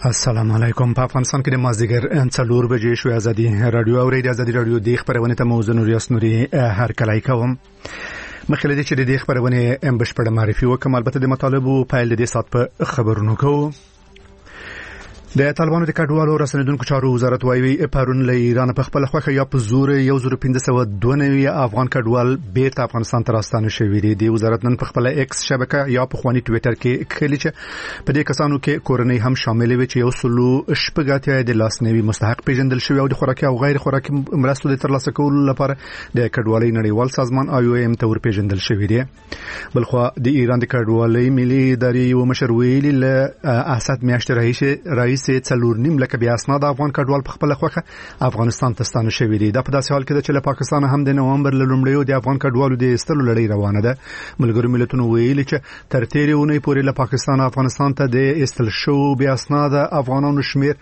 السلام علیکم. په افغانستان کې د مازدیګر 4 بجې شو. ازادي رادیو او ازادي رادیو د خبرونه ته موضوع نوریاس نوري هر کله کوم مخکې د دې خبرونه بشپړه معرفي وکم. البته د مطالبه په دې سات په خبرونو کوو. د طالبانو د کډوالو رسنیدونکو چارو وزارت وايي پرون له ایران په خپل خوخه یا په زور 1592 افغان کډوال بیرته افغانستان ته راستانه شوي دي. د وزارت نن په خپل ایکس شبکه یا په خواني ټوئیټر کې خلک په دې کسانو کې کورنۍ هم شامل وي چې یو سلو شپږاتیا د لاسنیوي مستحق پیژندل شوی او د خوراکي او غیر خوراکي مرستو د ترلاسه کولو لپاره د کډوالۍ نړیوال سازمان IOM ته ور پیژندل شوی دی. بلخو د ایران د کډوالۍ ملي ادارې او مشر ویلي له اسد میاشتې رئیس څلور نیم لکه بیا اسناد افغان کډوال په خپل خوخه افغانستان ته ستانه شوی دي. د په داسې حال کې چې له پاکستان هم د نومبر لومړیو د افغان کډوالو د استلو لړۍ روانه ده. ملګرو ملتونو ویلي چې تر تیرې اونۍ پورې له پاکستان افغانستان ته د استل شو بیا اسناد افغانانو شمیر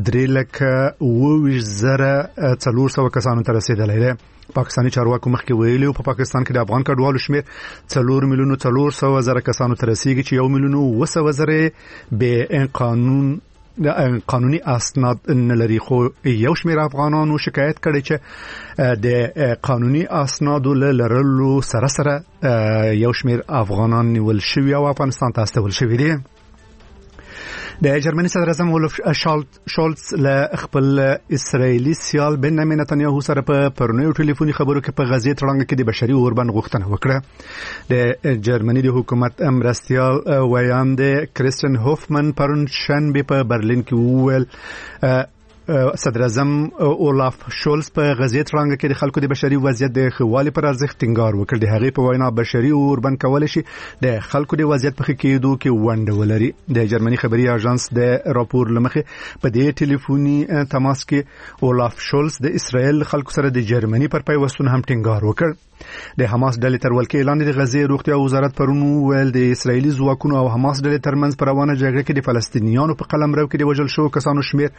3,24,400 کسانو ته رسیدلی دی. پاکستانی چارواکو مخکې ویلي په پاکستان کې د افغان کډوالو شمیر 4,400,000 کسانو ته رسیدي چې 1,200,000 به قانوني اسناد نه لري. خو یو شمیر افغانانو شکایت کړي چې د قانوني اسنادو لرلو سره یو شمیر افغانان نیول شوی او افغانستان ته استول شوی دي. د جرمني صدر اعظم اولف شولز له خپل اسرایلی سیال بنیامین نتنیاهو سره په پرونیو ټلیفوني خبرو کې په غزې تړنګ کې د بشري اوربند غوښتنه وکړه. د جرمني د حکومت مرستیال ویاند کریستین هوفمن پرون شنبه په برلین کې وویل صدر اعظم اولف شولز په غزې تړنګ کې د خلکو د بشري وضعیت د خوالي پر ارزښت ټینګار وکړ. د هغې په وینا بشري اوربند کولای شي د خلکو د وضعیت په ښه کېدو کې ونډه ولري. د جرمني خبري اژانس د راپور لمخې په دې ټلیفوني تماس کې اولف شولز د اسرائیل خلکو سره د جرمني پر پیوستون هم ټینګار وکړ. د حماس ډلې تر ولکې لاندې د غزې روغتیا وزارت پرون ویل د اسرایلی ځواکونو او حماس ډلې ترمنځ پر روانه جګړه کې د فلسطینیانو په قلمرو کې د وژل شوو کسانو شمیر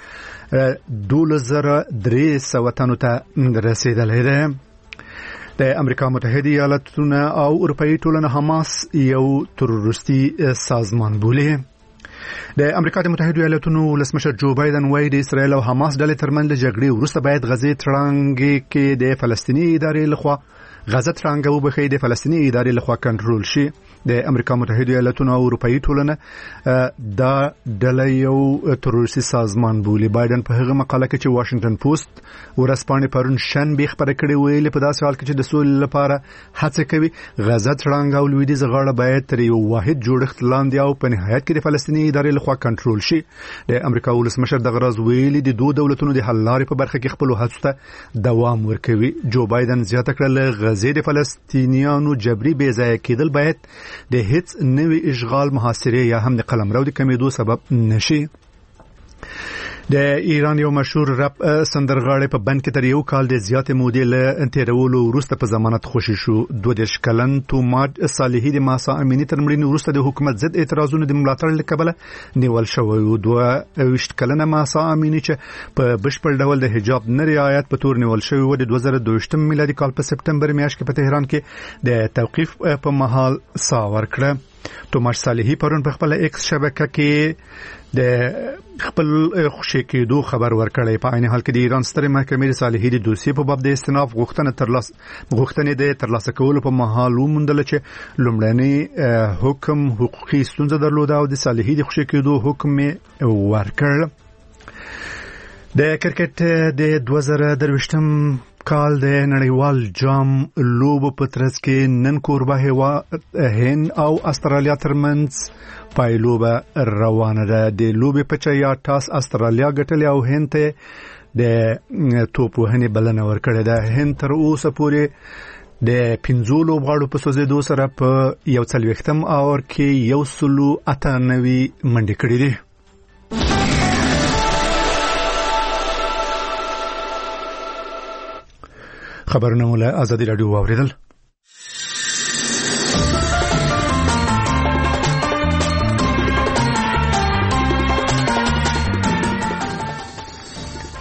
2,300 تنو ته رسیدلی دی. د امریکا متحده ایالاتونه او اروپאי ټولنه حماس یو تروریستي سازمان بولي. د امریکا د متحده ایالاتونو ولسمشر جو بایدن وايي د اسرائیل او حماس ډلې ترمنځ د جګړې وروسته باید غزې تړنګ کې د فلسطیني ادارې لخوا غزه ترنګ او بخې د فلسطیني ادارې لخوا کنټرول شي. د امریکا متحده ایالاتونو او اروپאי ټولنه دا ډله یو تروریستي سازمان بولي. بایدن په هغه مقاله کې چې واشنگټن پوسټ ورسپانې پرون شنبه خبره کړې ویلي په داسې حال کې چې د سولې لپاره هڅه کوي غزه ترنګ او لویدیځ غاړه باید تر یو واحد جوړښت لاندې او په نهایت کې د فلسطیني ادارې لخوا کنټرول شي. د امریکا ولسمشر دغه راز ویلي د دوه دولتونو د حل لارې په برخه کې خپل هڅو ته دوام ورکوي. جو بایدن زیاته کړل غزې د فلسطینیانو جبري بې ځای کېدل باید د هیڅ نوې اشغال محاصره یا هم د قلمرو د کمیدو سبب نشي. د ایران یو مشهور رپ سندرغاړی په بند کې تر یو کال د زیاتې مودې له تیرولو وروسته په ضمانت خوشی شو. 22 کلن توماج صالحي د ماسا امینی تر مړینې وروسته د حکومت ضد اعتراضونو د ملاتړ له کبله نیول شوی و. 22 کلنه ماسا امینی چې په بشپړ ډول د حجاب نه رعایت په تور نیول شوی و د 2022 میلادي کال په سپټمبر میاشت کې په تهران کې د توقیف په محل سا ورکړه. توماج صالحي پرون په خپل ایکس شبکه کې د خپل خوشی کېدو خبر ورکړی. په عین حال کې د ایران سترې محکمې د صالحي د دوسیې په باب د استئناف غوښتنې د ترلاسه کولو په مهال وموندل چې لومړنی حکم حقوقي ستونزه درلوده او د صالحي د خوشی کېدو حکم ورکړ. د کرکټ د 2023 کال د نړیوال جام لوبو په ترڅ کې نن کوربه هیواد هند او استرالیا ترمنځ پایلوبه روانه ده. د لوبې په چیا ټاس استرالیا ګټلې او هند ته د توپ وهنې بلنه ورکړې ده. هند تر اوسه پورې د 15 لوبغاړو په سوځېدو سره په 41م اور کې 198 منډې کړې دي. خبرونه مولا ازادي رادیو واوریدل.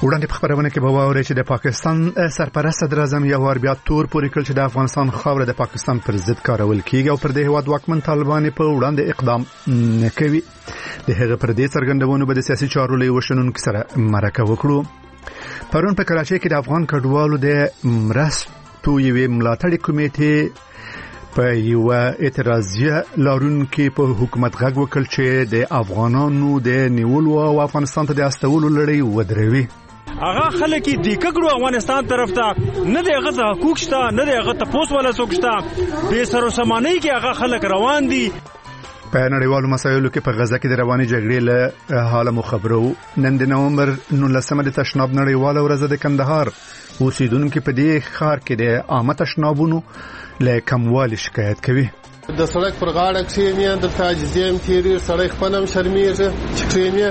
وړاندې په خبرونه کې به واورئ چې د پاکستان سرپرست صدر اعظم یو وار بیا تور پورې کړ چې د افغانستان خاوره د پاکستان پر ضد کارول کیږي او پر دې هیواد واکمن طالبان په وړاندې اقدام نه کوي. د هغه پر دې څرګندونو به د سیاسي چارو له وشنونکو سره مرکه وکړو. پرون په کراچۍ کې د افغان کډوالو د مرستو یوې ملاتړي کمیټې په یو اعتراضیه لارونکو په حکومت غږ وکړ چې د افغانانو د نیولو او افغانستان ته د استولو لړۍ ودروي. هغه خلک دې کګړو افغانستان طرف ته نه دی غزه حقوق شته نه دی غزه تپوس ولا څوک شته به سر سامانه کې هغه خلک روان دي. په نړیوالو مسایلو کې په غزه کې د رواني جګړې له حاله مو خبرو. نن د نومبر 19 د تشناب نړیواله ورځ د کندهار اوسیدونکو په دې ښار کې د عامه تشنابونو له کموالي شکایت کوي. د سړک پر غاړه کښېني د تعجزیم تیری سړی خپلم شرمېږي چې کښېني.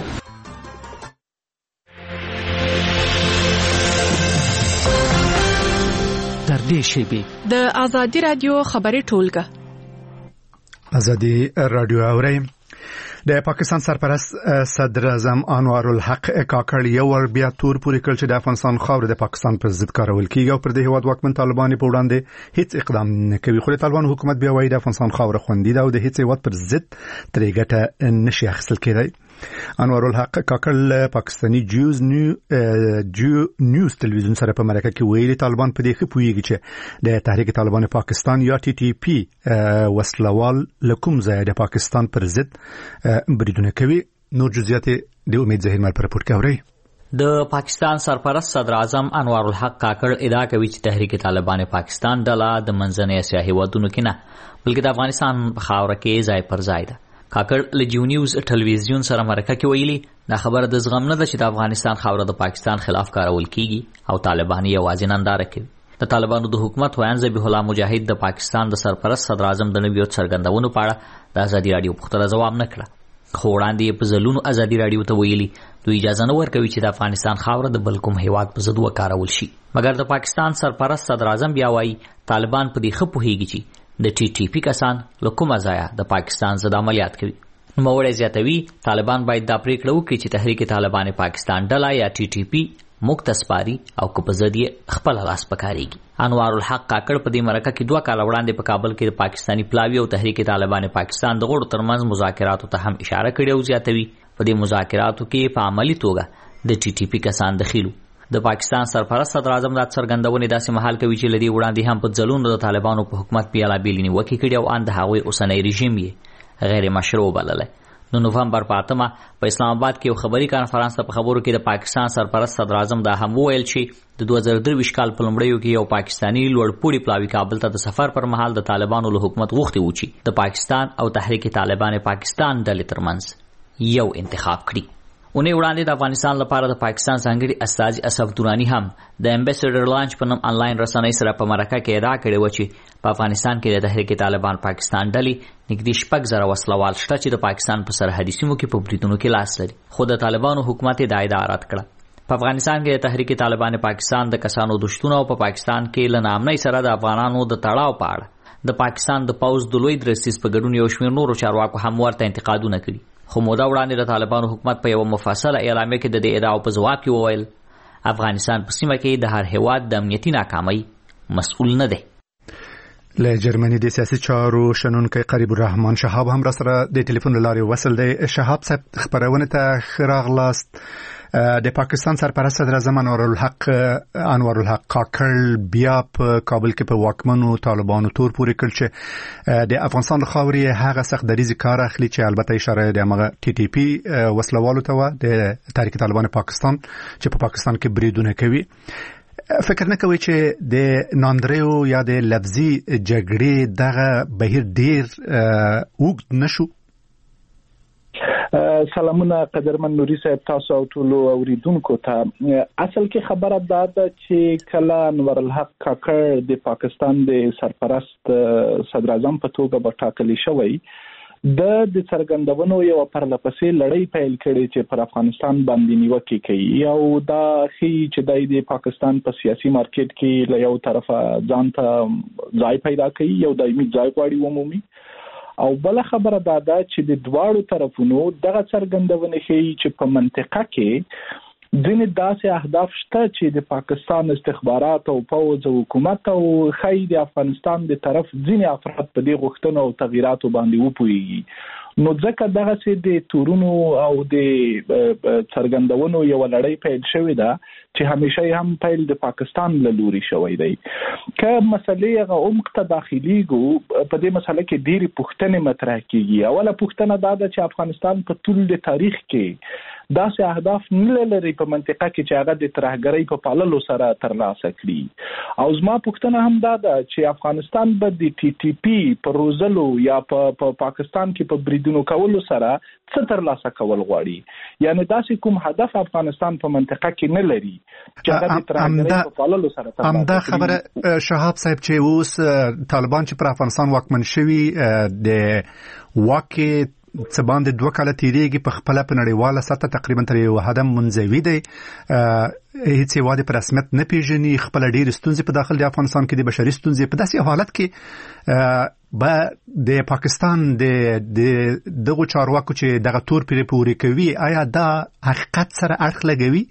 تر دې شیبې د آزادي رادیو خبري ټولګه آزادي رادیو اوري. د پاکستان سرپرست صدر اعظم انوار الحق کاکړ یو ور بیا تور پورې کړ چې د افغانستان خاوره د پاکستان پر ضد کارول کیږي او پر دې هیواد واکمن طالبان په وړاندې هیڅ اقدام نه کوي. خو د طالبان حکومت بیا وایي د افغانستان خاوره خوندي ده او د هیڅ هیواد پر ضد ترې ګټه نشي اخیستل کېدای. انوار الحق کاکړ پاکستاني نیوز تلویزیون سره په مرکه کې ویلي طالبان په دې ښه پوهیږي چې د تحریک طالبان پاکستان یا TTP وسلوال لکم ځای د پاکستان پر ضد بریدونه کوي. نور جزئیات د امید زهیر مل پر پورت کوي. د پاکستان سرپرست صدر اعظم انوار الحق کاکړ ادعا کوي چې تحریک طالبان پاکستان ډله د منځنۍ اسیا هیوادونو کې نه بلکې د افغانستان په خاوره کې ځای پر ځای ده. کاکړ له جیو نیوز ټلویزیون سره مرکه کې ویلي دا خبره د زغم نه ده چې د افغانستان خاوره د پاکستان خلاف کارول کیږي او طالبان یوازې ننداره کوي. د طالبانو د حکومت ویان ذبیح الله مجاهد د پاکستان د سرپرست صدر اعظم د نویو څرګندونو په اړه د ازادي رادیو پوښتنه ځواب نه کړه. خو وړاندې په ځلونو ازادي رادیو ته ویلي دوی اجازه نه ورکوي چې د افغانستان خاوره د بل کوم هیواد په ضد وکارول شي. مګر د پاکستان سرپرست صدر اعظم بیا وایي طالبان په دې ښه پوهیږي چې د TTP کسان له کومه ځایه د پاکستان ضد عملیات کوي. نوموړی زیاتوي طالبان باید دا پریکړه وکړي چې تحریک طالبان پاکستان ډله یا TTP موږ ته سپاري او که په ضد یې خپل لاس پکاريږي. انوار الحق کاکړ په دې مرکه کې 2 کال وړاندې په کابل کې د پاکستاني پلاوی او تحریک طالبان پاکستان د غړو ترمنځ مذاکراتو ته هم اشاره کړې او زیاتوي په دې مذاکراتو کې په عملی توګه د TTP کسان دخیلو. د پاکستان سرپرست صدر اعظم د څرګندونې داسې مهال کوي چې لدی وړاندې هم په ځلونو د طالبانو په حکومت پیاله بیلنی وکړي کړي او ان د هغوی اوسنۍ رژیم یې غیر مشروع بللی. نو نوفمبر په 8 په اسلام آباد کې یو خبري کانفرنس ته په خبرو کې د پاکستان سرپرست صدر اعظم دا هم ویل چې د 2023 کال په لومړیو کې یو پاکستانی لوړپوړي پلاوی کابل ته د سفر پر مهال د طالبانو له حکومت غوښتي و چې د پاکستان او تحریک طالبان پاکستان ډلې ترمنځ یو انتخاب کړي. اونې وړاندې د افغانستان لپاره د پاکستان ځانګړي استازي اسف دورانی هم د امبیسډر لانچ په نوم انلاین رسنۍ سره په مرکه کې ادعا کړې و چې په افغانستان کې د تحریک طالبان پاکستان ډلې نږدې 6,000 وسلوال شته چې د پاکستان په سرحدي سیمو کې په بریدونو کې لاس لري. خو د طالبانو حکومت دا ادعا رد کړه. په افغانستان کې د تحریک طالبان پاکستان د کسانو دشتونه او په پاکستان کې له نامنۍ سره د افغانانو د تړاو په اړه د پاکستان د پوځ د لوی درستیز په ګډون یو شمېر نورو چارواکو هم ورته انتقادونه کړي. خو موده وړاندې د طالبانو حکومت په یو مفصله اعلامیه کې د دې ادعاو په ځواب کې وویل افغانستان په سیمه کې د هر هیواد د امنیتي ناکامۍ مسؤل نه دی. له جرمني د سیاسي چارو شنونکي قریب الرحمن شهاب هم را سره د ټلیفون لارې وصل دی. شهاب صاحب خبرونه ته خراغلاست. د پاکستان سرپرست صدر اعظم انوار الحق کاکړ بیا په کابل کې په واکمنو طالبانو تور پورې کړ چې د افغانستان د خاورې هغه سخت دریزي کار اخلي چې البته اشاره د هغه TTP وسلوالو ته و د تحریک طالبان پاکستان چې په پاکستان کې بریدونه کوي. فکر نه کوي چې د ناندریو یا د لفظي جګړې دغه بهیر ډیر اوږد نشو؟ سلامونه قدرمن نوري صاحب تاسو او ټول اوریدونکو ته. اصل کې خبره ده چې کله انور الحق کاکړ د پاکستان د سرپرست صدر اعظم په توګه به ټاکل شوی د څرګندونو یو پرلپسې لړۍ پیل کړي چې پر افغانستان باندې نیوکه کوي او دا خي چې د پاکستان په سیاسي مارکیټ کې له یو طرفه ځان ته ځای پیدا کوي یو دایمي ځای غواړي عمومي او بل خبره دا ده چې د دواړو طرفونو دغه څرګندونه ښیي چې په منطقه کې ځینې داسې اهداف شته چې د پاکستان استخبارات او پوځ او حکومت او خی د افغانستان د طرف ځینې افراد په دې غوښتنو او تغییراتو باندې وپوهیږي. نو ځکه دغه د تورونو او د څرګندونو یو لړۍ پیل شوې ده چې همیشه هم پیل د پاکستان له لوري شوی دی. که مسلې هغه عمق ته داخليږي په دې مسله کې ډېری پوښتنې مطرح کیږي. اوله پوښتنه دا ده چې افغانستان په ټول د تاریخ کې داسې اهداف نه لري په منطقه کې چې هغه د ترهګرۍ په پاللو سره ترلاسه کړي. او زما پوښتنه هم دا ده چې افغانستان به د ټي ټي پی په روزلو یا په پاکستان کې په بریدونو کولو سره څه ترلاسه کول غواړي. یعنی داسې کوم هدف افغانستان په منطقه کې نه لري چې هغه د ترهګرۍ په پاللو سره ترلاسه کړي. همدا خبره شهاب صاحب چې اوس طالبان چې پر افغانستان واکمن شوي د واکه څه باندې 2 کاله تیریږي په خپل په نړیواله سطح تقریبا تر یو حد منزوي دی. هیڅ واده پر رسمیت نه پیژني. خپل ډیر ستونزې په داخل د افغانستان کې د بشري ستونزې په داسې حالت کې به د پاکستان د دغه چارواکو چې دغه تور پرې پوري کوي آیا دا حقیقت سره اړخ لګوي؟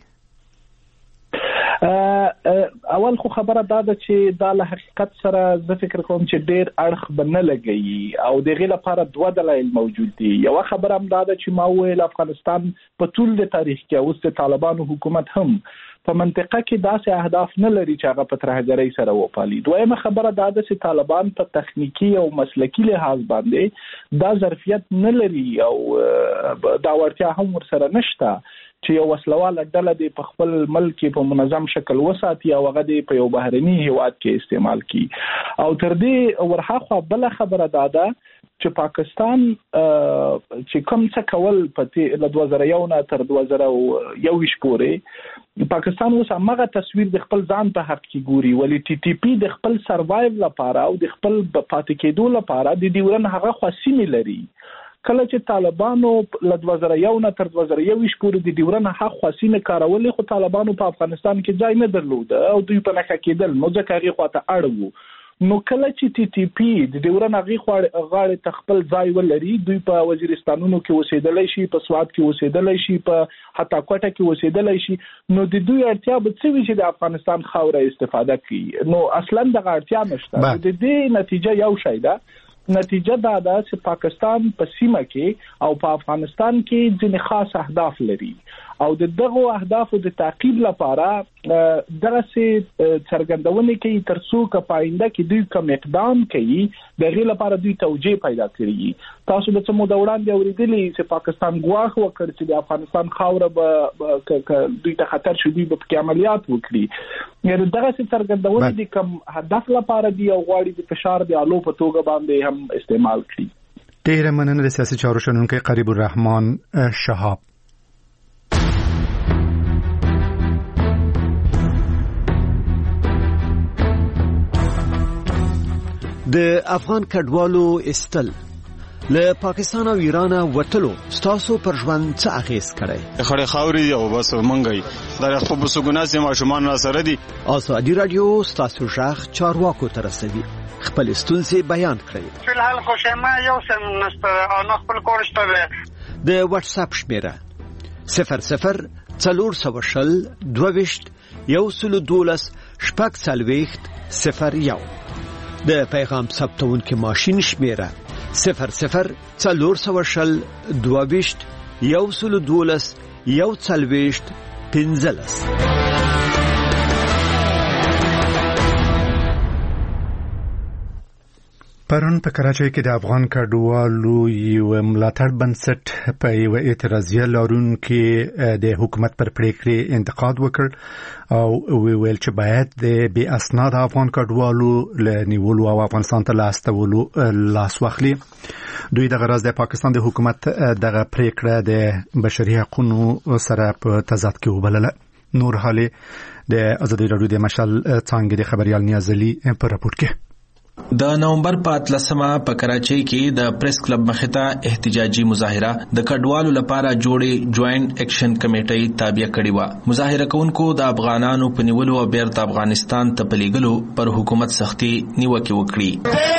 اول خو خبره دا ده چې دا له حقیقت سره زه فکر کوم چې ډېر اړخ به نه لګي او دغه لپاره 2 دلایل موجود دي. یو خبره هم دا ده چې ما ویل افغانستان په ټول د تاریخ کې اوس د طالبانو حکومت هم په منطقه کې داسې اهداف نه لري چې هغه په ترهګرۍ سره وپالي. دویمه خبره دا ده چې طالبان په تخنیکی او مسلکی لحاظ باندې دا ظرفیت نه لري او دا ورتیا هم ورسره نشته چې یو وسلواله ډله دی په خپل ملک په منظم شکل وساتي او هغه دی په یو بهرني هیواد کې استعمال کړي. او تر دې ورهاخوا بل خبره دا ده چې پاکستان چې کوم څه کول په 2001 نه تر 2021 پورې پاکستان اوس هغه تصویر د خپل ځان په حق کې ګوري. ولی ټي ټي پی د خپل سروایو لپاره او د خپل پاتې کېدو لپاره د ډیورن هغه خاصی لري. کله چې طالبانو له 2001 نه تر 2021 پورې د ډیورن حق خاصینه کارولې خو طالبانو په افغانستان کې ځای نه درلود او دوی په نخښه کېدل نو ځکه هغه خواته اړو. نو کله چې ټي ټي پی د ډیورن هغه غاړه تخپل ځای ولري دوی په وزیرستانونو کې اوسېدلای شي په سواد کې اوسېدلای شي په حتی کوټه کې اوسېدلای شي نو د دوی اړتیا به څه وي چې د افغانستان خاوره استفاده کړي. نو اصلا د اړتیا نشته. د دې نتیجه یو شی ده. نتیجه دا ده چې پاکستان په سیمه کې او په افغانستان کې ځینې خاص اهداف لري او دغه اهدافو د تعقیب لپاره دغه څرګندونه کوي ترڅو که پاینده کې دوی کوم اقدام کوي دغه لپاره دوی توجیه پیدا کړي. تاسو د څه موده وړاندې اوریدلی چې پاکستان ګواښ وکړ چې د افغانستان خاوره به دوی ته خطر شي دوی به عملیات وکړي. یعنی دغه څرګندونه د کوم هدف لپاره دی او غواړي د فشار د آلو په توګه باندې هم استعمال کړي. ډیره مننه د سیاسي چارو شنونکي قریب الرحمن شهاب. د افغان کډوالو استل له پاکستان او ایران وټلو ستاسو پر ژوند څه اغیز کړي؟ خړې خاوري او بس منګي دا خپل بسګوناسي ماشومان را سره دي. ازادي رادیو ستاسو ژغ چارواکو تر رسوي خپل ستونزې بیان کړئ. فلحال خو شمه یو سم نشته او خپل کورشته د واتس اپ شمیره 00 420 22 شپږ څلوېښت 01 د پیغام ثبتونکو ماشین شمیره 00 420 22 12 15. پرون په کراچۍ کې د افغان کډوالو یو ملاتړ بنسټ په یو اعتراضیه لرونکي د حکومت پر پریکړې انتقاد وکړ او ویل چې باید د بې اسناد افغان کډوالو له نیولو او افغانستان ته لاستولو لاس واخلي. دوی د غرض د پاکستان د حکومت دغه پریکړه د بشري حقوقو سره په تضاد کې وبلله. نور حالي د ازادي رادیو د مشال څنګه د خبريال نیازلي په راپور کې د نومبر 15 په کراچۍ کې د پریس کلب مخته احتجاجي مظاهره د کډوالو لپاره جوړې جوائنٹ ایکشن کمیټې تابع کړې و. مظاهره کوونکو د افغانانو په نیولو او بیرته افغانستان ته پلیګلو پر حکومت سختي نیوکه وکړي.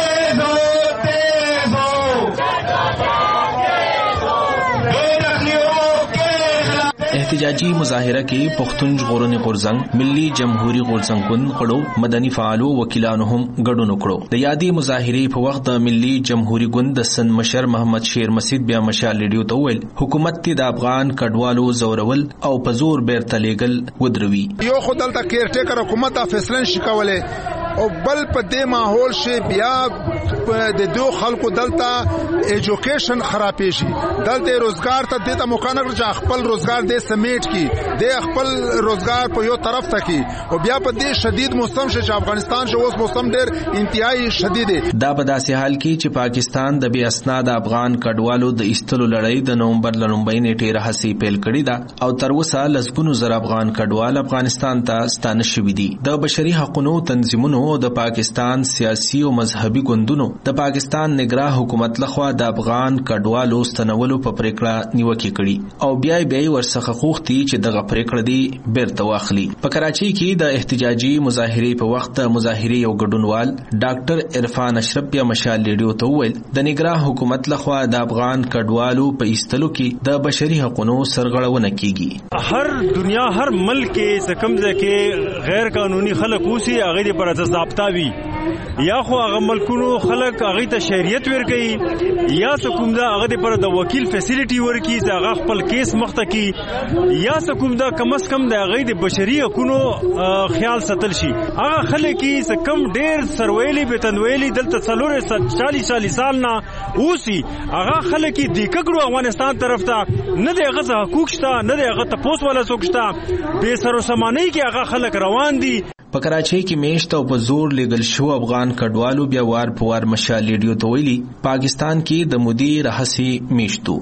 احتجاجي مظاهره کې پښتون ژغورنې غورځنګ، ملي جمهوریت غورځنګ ګوند غړو، مدني فعالو وکیلانو هم ګډون وکړو. د یادې مظاهرې په وخت د ملي جمهوریت ګوند د سند مشر محمد شیر مسعود بیا مشال ریډیو ته وویل حکومت ته د افغان کډوالو زورول او په زور بیرته لیږل ودروي. یو خدای ته کیر ټیکر حکومت فیصله شکوله او بل په دې ماحول شي بیا د دوه خلکو دلته ایجوکیشن خرابې شي، دلته روزګار ته د مکانګر چې خپل روزګار د سمیټ کی د خپل روزګار په یو طرف ته کی او بیا په دې شدید موسم چې افغانستان شو اوس موسم ډېر انتهایی شدید دی. دا په داسې حال کې چې پاکستان د بې اسناد افغان کډوالو د ایستلو لړۍ د نومبر لومبۍ نیټې راهیسې پیل کړې ده او تر اوسه لسګونو زره افغان کډوال افغانستان ته ستانه شوي دي. د بشري حقوقو تنظیمونو د پاکستان سیاسي او مذهبي ګوندونو د پاکستان نگراه حکومت لخوا د افغان کډوالو ستنولو په پریکړه نیوکه کړي او بیا ورڅخه غوښتي چې دغه پریکړه دی بیرته واخلي. په کراچۍ کې د احتجاجي مظاهرې په وخت مظاهرې یو ګډونوال ډاکټر عرفان اشرف بیا مشال ریډیو ته وویل د نگراه حکومت لخوا د افغان کډوالو په ایستلو کې د بشري حقوقو سرغړونه کیږي. هر دنیا هر ملک کې څکم ځکه غیر قانوني خلک اوسي هغه پر ضابطه وي یا خو هغه ملکونو خلک هغه ته شریعت ورکړي یا کوم دا هغه پر د وکیل فیسیلیټي ورکړي چې هغه خپل کیس مخته کی یا کوم دا کم از کم د هغه د بشري حقوقو خیال ساتل شي. هغه خلک چې کم ډیر سرویلی بتنویلی دلته 40 سال نه اوسي هغه خلک د کګړو افغانستان طرف ته نه د هغه حقوق شته نه د هغه تپوس ولا څوک شته به سر سمانه کې هغه خلک روان دي. په کراچۍ کې میشت او په زور لګل شو افغان کډوالو بیا وار په وار مشال ریډیو ته ویلي پاکستان کې د مودي رهسي میشتو.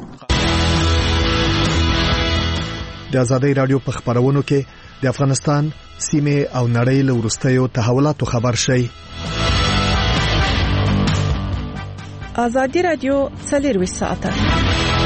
د آزادۍ رادیو په خبرونو کې د افغانستان سیمه او نړۍ له وروستیو تحولاتو خبر شي. آزادۍ رادیو 24 ساعته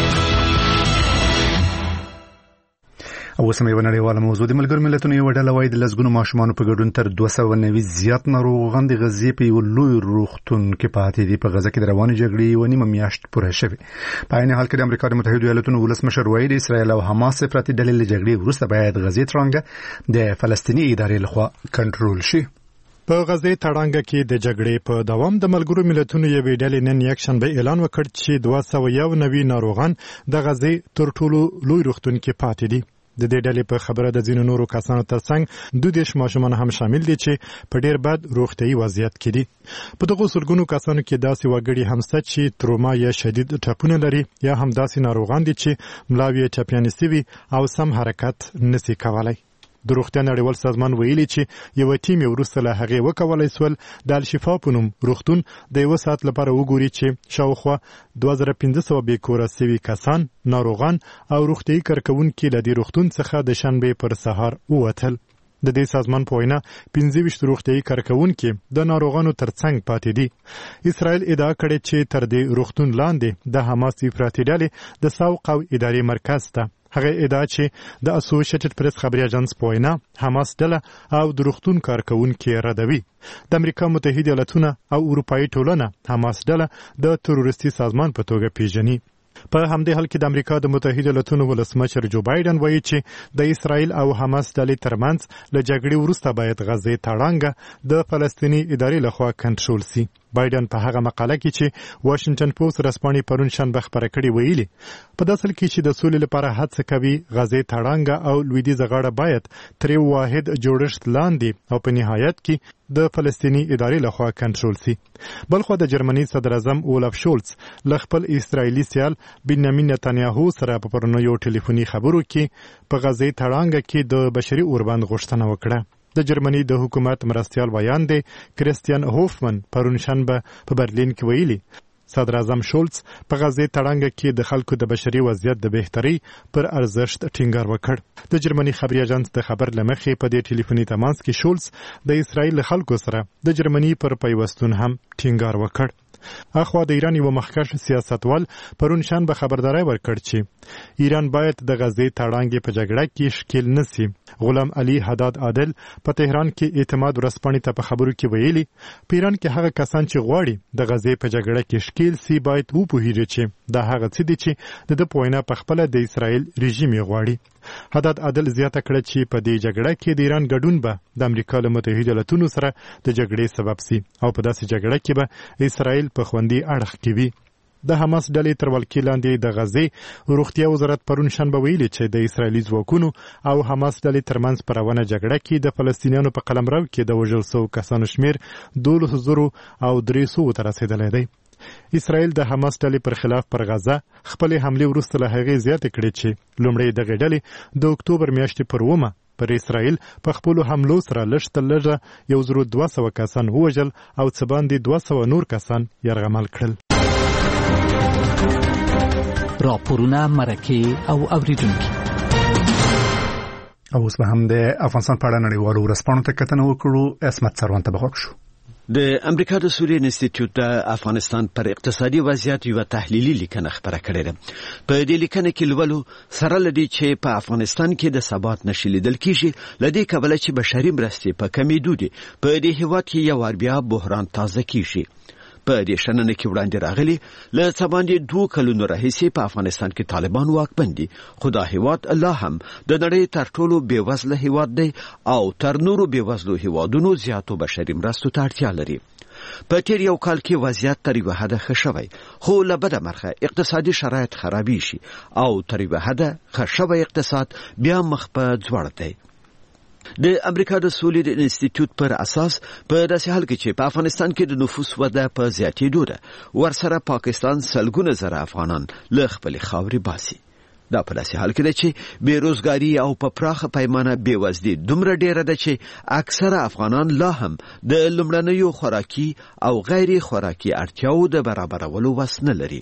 او سمې ونړیواله موضوع د ملګرو ملتونو یو ډله وايي د لسګونو ماشومان په ګډون تر 290 زیات ناروغان د غزې په یو لوی روغتون کې پاتې دي. په غزه کې د روانې جګړې یو نیمه میاشت پوره شوه. په عین حال کې د امریکا متحده ایالاتونو ولسمشر وايي د اسرایل او حماس افراطي ډلې له جګړې وروسته باید غزې ترانګه د فلسطیني ادارې لخوا کنټرول شي. په غزې تړانګه کې د جګړې په دوام د ملګرو ملتونو یوې ډلې نن یک شنبه اعلان وکړ چې 291 ناروغان د غزې تر ټولو لوی روغتون کې پاتې دي. د دې ډلې په خبره د ځینو نورو کسانو ترڅنګ 22 ماشومان هم شامل دي چې په ډیر بد روغتيایي وضعیت کې دي. په دغه سلګونو کسانو کې داسې وګړي هم شته چې تروما یا شدید ټپونه لري یا هم داسې ناروغان دي چې ملاوي ټپيانې سوي او سم حرکت نشي کولای. د روغتیا نړیوال سازمان ویلي چې یو ټیم وروسته له هغه وکولای سول د الشفا په نوم روغتون د یو ساعت لپاره وګوري چې شاوخوا 2500 بیکوره سوي کسان ناروغان او روغتي کارکونکو له دې روغتون څخه د شنبه پر سهار ووتل. د دې سازمان په وینا 25 روغتي کارکونکو د ناروغانو ترڅنګ پاتې دي. اسرائیل ادعا کړې چې تر دې روغتون لاندې د حماس افراطي ډلې د سوق او اداري مرکز ته هغه ادعا چې د اسوسییټډ پریس خبري اژانس په وینا حماس ډله او د روغتون کارکونکو ردوي. د امریکا متحده ایالاتونو او اروپאי ټولنه حماس ډله د تروریستي سازمان په توګه پیژني. په همدې حال کې د امریکا د متحده ایالاتونو ولسمشر جو بایدن وایي چې د اسرائیل او حماس ډلې ترمنځ له جګړې وروسته باید غزې تړانګه د فلسطیني ادارې لخوا کنټرول شي. بایدن په هغه مقاله کې چې واشنگټن پوسټ رسپانې پرون شنبه خبره کړې ویلي په داسل کې چې د سولې لپاره هڅه کوي غزې تړانګه او لویدیځ غاړه باید تر واحد جوړښت لاندې او په نهایت کې د فلسطینی ادارې لخوا کنټرول شي. بلخو د جرمني صدر اعظم اولف شولز ل خپل اسرایلی سیال بنیامین نتنیاهو سره په پرونیو ټلیفوني خبرو کې په غزې تړانګه کې د بشري اوربند غوښتنه وکړه. د جرمني د حکومت مرستيال ویان دی کریستیان هوفمن پرون شنبه په برلین کې ویلي صدر اعظم شولز په غزې تړانګه کې د خلکو د بشري وضعیت د بهتري پر ارزښت ټینګار وکړ. د جرمني خبري اژانس د خبر لمخې په دې ټلیفوني تماس کې شولز د اسرایل خلکو سره د جرمني پر پیوستون هم ټینګار وکړ. اخوا د ایران یو مخکښ سیاستوال پرون شنبه خبرداري ورکړ چې ایران باید د غزې تړانګې په جګړه کې ښکیل نشي. غلام علي حداد عادل په تهران کې اعتماد ورسپانې ته په خبرو کې ویلي په ایران کې هغه کسان چې غواړي د غزې په جګړه کې ښکیل سي باید وپوهیږي چې دا هغه څه دي چې د پوینا په خپل د اسرائیل رژیم غواړي. حداد عادل زیاته کړه چې په دې جګړه کې د ایران ګډون به د امریکا له متحده ایالاتونو سره د جګړې سبب سي او په داسې جګړه کې به اسرائیل په خوندي اړخ کې وي. د حماس ډلې تر ولکې لاندې د غزې روغتیا وزارت پرون شنبه ویلي چې د اسرایلي ځواکونو او حماس ډلې ترمنځ په روانه جګړه کې د فلسطینیانو په قلمرو کې د وژل شوو کسانو شمیر 12,300 ته رسیدلی دی. اسرائیل د حماس ډلې پر خلاف پر غزه خپلې حملې وروسته له هغې زیاتې کړې چې لومړی دغې ډلې د اکتوبر میاشتې پر 1 پر اسرائیل په خپلو حملو سره لږ تر لږه 1200 کسان ووژل او څه باندې 200 نور کسان یرغمل کړل. راپورونه مرکه او اوریدونکي او اوس به هم د افغانستان په اړه نړیوالو ورځپاڼو ته کتنه وکړو. عصمت سروان ته بخښ شو. د امریکا د سوریې انسټیټیوټ د افغانستان پر اقتصادي وضعیت یو تحلیلي لیکنه خبره کړې ده. په دې لیکنه کې لولو سره لدی چې په افغانستان کې د ثبات نشي لیدل کیږي لدی کبل چې بشري مرستې په کمیدو دي په دې هیواد کې یو بیا بحران تازه کیږي. په دې شننه کې وړاندې راغلي له څه باندې 2 کلونو راهیسې په افغانستان کې طالبان واکمن دي خو دا هیواد الله هم د نړۍ تر ټولو بیوزله هیواد دی او تر نورو بیوزلو هیوادونو زیاتو بشري مرستو ته اړتیا لري. په تیر یو کال کې وضعیت تر یوه حده ښه شوی خو له بده مرغه اقتصادي شرایط خرابې شي او تر یوه حده ښه شوی اقتصاد بیا مخ په ځوړ دی. د امریکا د سولې د انسټیټیوټ پر اساس په داسې حال کې چې په افغانستان کې د نفوس وده په زیاتېدو ده ورسره پاکستان سلګونه زره افغانان له خپلې خاورې باسي. دا په داسې حال کې ده چې بیروزګاري او په پراخه پیمانه بېوزلي دومره ډیره ده چې اکثره افغانان لا هم د لومړنیو خوراکي او غیر خوراکي اړتیاو د برابرولو وس نه لري.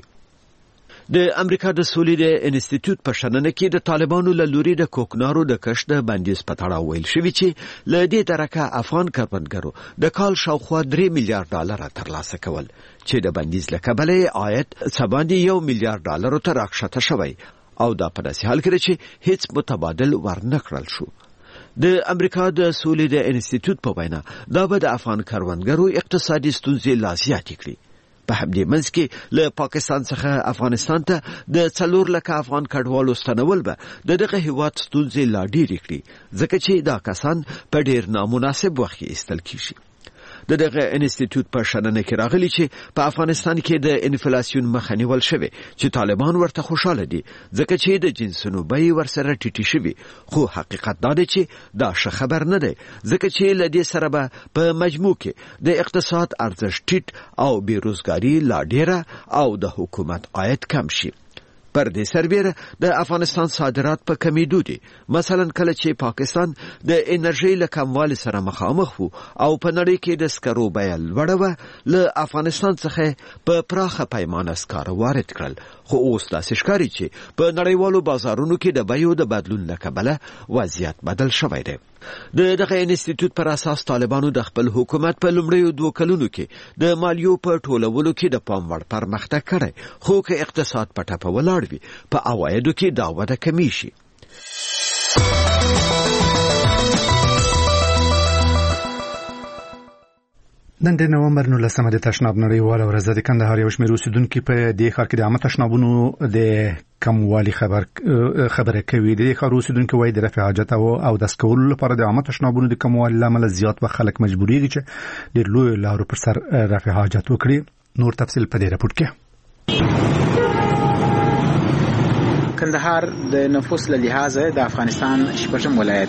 د امریکا د سولې د انسټیټیوټ په شننه کې د طالبانو له لوري د کوکنارو د کښت د بندیز په تړاو ویل شوي چې له دې درکه افغان کروندګرو د کال شاوخوا 3 میلیارډ ډالر ترلاسه کول چې د بندیز له کبله عاید څه باندې 1 میلیارډ ډالر ته راکښته شوی او دا په داسې حال کې چې هیڅ متبادل ورنه کړل شو. د امریکا د سولې د انسټیټیوټ په وینا دا به د افغان کروندګرو اقتصادي ستونزې لا زیاتې کړي. په همدې منځ کې له پاکستان څخه افغانستان ته د 4 لکه افغان کډوالو ستنول به دغه هیواد ستونزې لا ډېرې کړي ځکه چې دا کسان په ډېر نامناسب وخت کې ایستل کیږي. دغه انسټیټیوټ په شننه کې راغلي چې په افغانستان کې د انفلاسیون مخه نیول شوی چې طالبان ورته خوشاله دي ځکه چې د جنسونو بیې ورسره ټیټې شوي خو حقیقت دا دی چې دا ښه خبر نه دی ځکه چې له دې سره به په مجموع کې د اقتصاد ارزښت ټیټ او بیروزګاري لا ډیره او د حکومت عاید کم شي. پر دې سربیره د افغانستان صادرات په کمیدو دي. مثلا کله چې پاکستان د انرژي له کموالي سره مخامخ وو او په نړۍ کې د سکرو بیه لوړه وه له افغانستان څخه په پراخه پیمانه سکاره وارد کړل خو اوس داسې ښکاري چې په نړیوالو بازارونو کې د بیو د بدلون له کبله وضعیت بدل شوی دی. دغه انسټیټیوټ پر اساس طالبانو د خپل حکومت په لومړیو 2 کلونو کې د مالیو په ټولولو کې د پام وړ پرمختګ کړی خو که اقتصاد په ټپه ولاړ وي په عوایدو کې دا وده کمی شي. نن د نومبر 19 د تشناب نړیواله ورځ د کندهار یو شمېر اوسیدونکو په دې ښار کې د عامه تشنابونو د کموالي خبره کوي. د ښار اوسیدونکو وايي د رفع حاجت او د سکولو لپاره د عامه تشنابونو د کموالي لامل زیات وخت خلک مجبورېږي چې د لوی لارو پر سر رفع حاجت وکړي. نور تفصیل په دې راپور کې. کندهار د نفوس له لحاظه د افغانستان 8م ولایت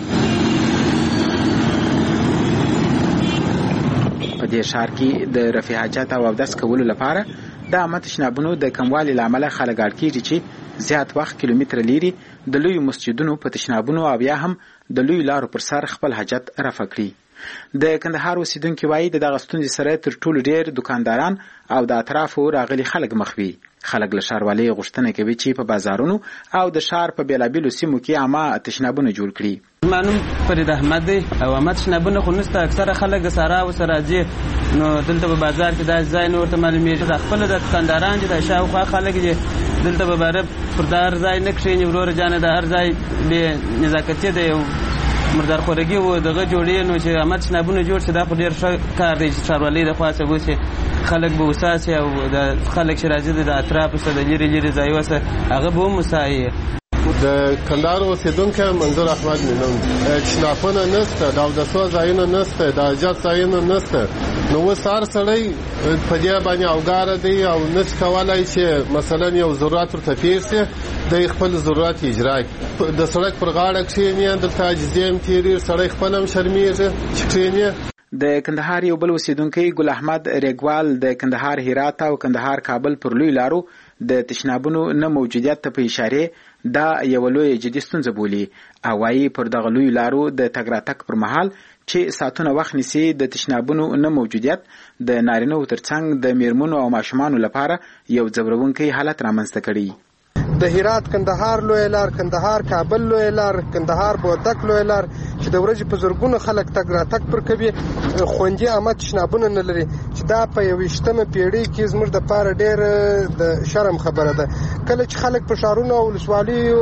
په دې ښار کې د رفع حاجت او اودس کولو لپاره د عامه تشنابونو د کموالي لامل خلک اړ کېږي چې زیات وخت کیلومتر لري د لوی مسجدونو په تشنابونو او یا هم د لوی لارو پر سر خپل حاجت رفع کړي. د کندهار اوسیدونکو وايي د دغه ستونزې سره تر ټولو ډېر دکانداران او د اطرافو راغلي خلک مخ وي. خلک له ښاروالۍ غوښتنه کوي چې په بازارونو او د ښار په بیلابیلو سیمو کې عامه تشنابونه جوړ کړي. مانوم فرید احمد دی او عامه تشنابونه خو نشته. اکثره خلک د سارا او سراجي نو دلته په بازار کې دا ځای نور ته معلومیږي. خپل د دکانداران چې د شاوخوا خلک دي دلته به بار پردار ځای نه کښیني ورور جان د هر ځای به نزاکتي دی مردار خورګي و دغه جوړې نو چې عامه تشنابونه جوړ شي دا خو ډېر ښه کار دی چې ښاروالۍ د خوا څخه وشي خلک به وساسي او د خلک چې راځي د اطراف سره د لري ځایو سره هغه به مسایي. د کندهار اوسیدونکی منظور احمد مینم تشنابونه نشته، د اودسو ځایونه نشته، د حاجت ځایونه نشته. نو اوس هر سړی په دې باندې اوګاره دی او نشي کولی چې مثلا یو ضرورت ورته پیښ شي د خپل ضرورت اجرا کړي. د سړک پر غاړه کښېني، دلته عاجزي هم تېرېږي، سړی خپل هم شرمېږي چې کښېني. د کندهار یو بل اوسیدونکی ګل احمد ریګوال د کندهار هرات او کندهار کابل پر لوی لارو د تشنابونو نه موجودیت ته په اشاره دا یو لوی جدي ستونزه بولي او وايي پر دغه لوی لارو د تګ راتګ پر مهال چې ساعتونه وخت نیسي د تشنابونو نه موجودیت د نارینه ترڅنګ د میرمنو او ماشومانو لپاره یو ځورونکی حالت رامنځته کړي. د هرات کندهار لوی لار، کندهار کابل لوی لار، کندهار بودک لوی لار چې د ورځې په زرګونو خلک تګ راتګ پر کوي، خوندي عامه تشنابونه نه لري چې دا په 21مه پیړۍ کې زموږ د پاره ډېر د شرم خبره ده. کله چې خلک په ښارونو او ولسوالیو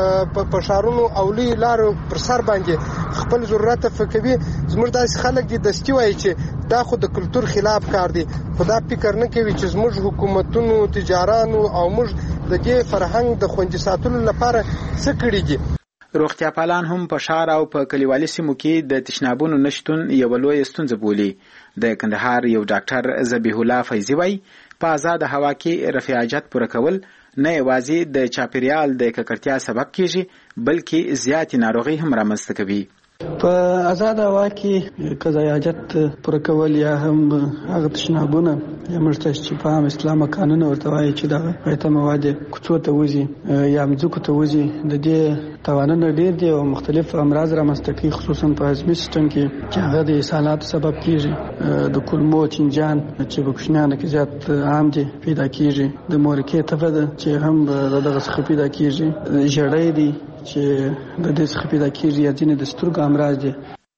په ښارونو او لوی لارو پر سر باندې خپل ضرورت فکوي، زموږ داسې خلک دي دستي وایي چې دا خو د کلتور خلاف کار دی، خو دا فکر نه کوي چې زموږ حکومتونو، تجارانو او موږ د دې فرهنګ د خوندي ساتلو لپاره څه کړي دي. روغتیا پالان هم په ښار او په کلیوالي سیمو کې د تشنابونو نشتون یو لوی ستونزه بولي. د کندهار یو ډاکټر ذبیح الله فیضی وایي په آزاد هوا کې رفع حاجت پوره کول نه یوازې د چاپیریال د ککړتیا سبب کیږي بلکې زیاتې ناروغۍ هم رامنځته کوي. په آزاد هوا کې قضایي حاجت پوره کول یا هم هغه تشنابونه یا مرتش چې په عام اسلام قانون ورته وایي چې دا غیرته مواد کوڅو ته وځي یا مځکو ته وځي، د دې توانونه ډېر دي او مختلف امراض رامنځته کوي، خصوصا په هضمي سیستم کې چې هغه د اسهالاتو سبب کیږي. د کولمو چینجان چې په کوچنیانو کې زیات عام دي پیدا کیږي، د مورکې تبه ده چې هم دغه څخه پیدا کیږي، ژړۍ دي چې د دې څخه پیدا کیږي، یا ځینې د سترګو امراض دي.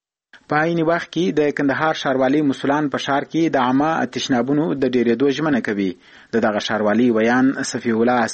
په عین وخت کې د کندهار ښاروالي مسولان په ښار کې د عامه تشنابونو د ډیرېدو ژمنه کوي. د دغه ښاروالي ویان صفی الله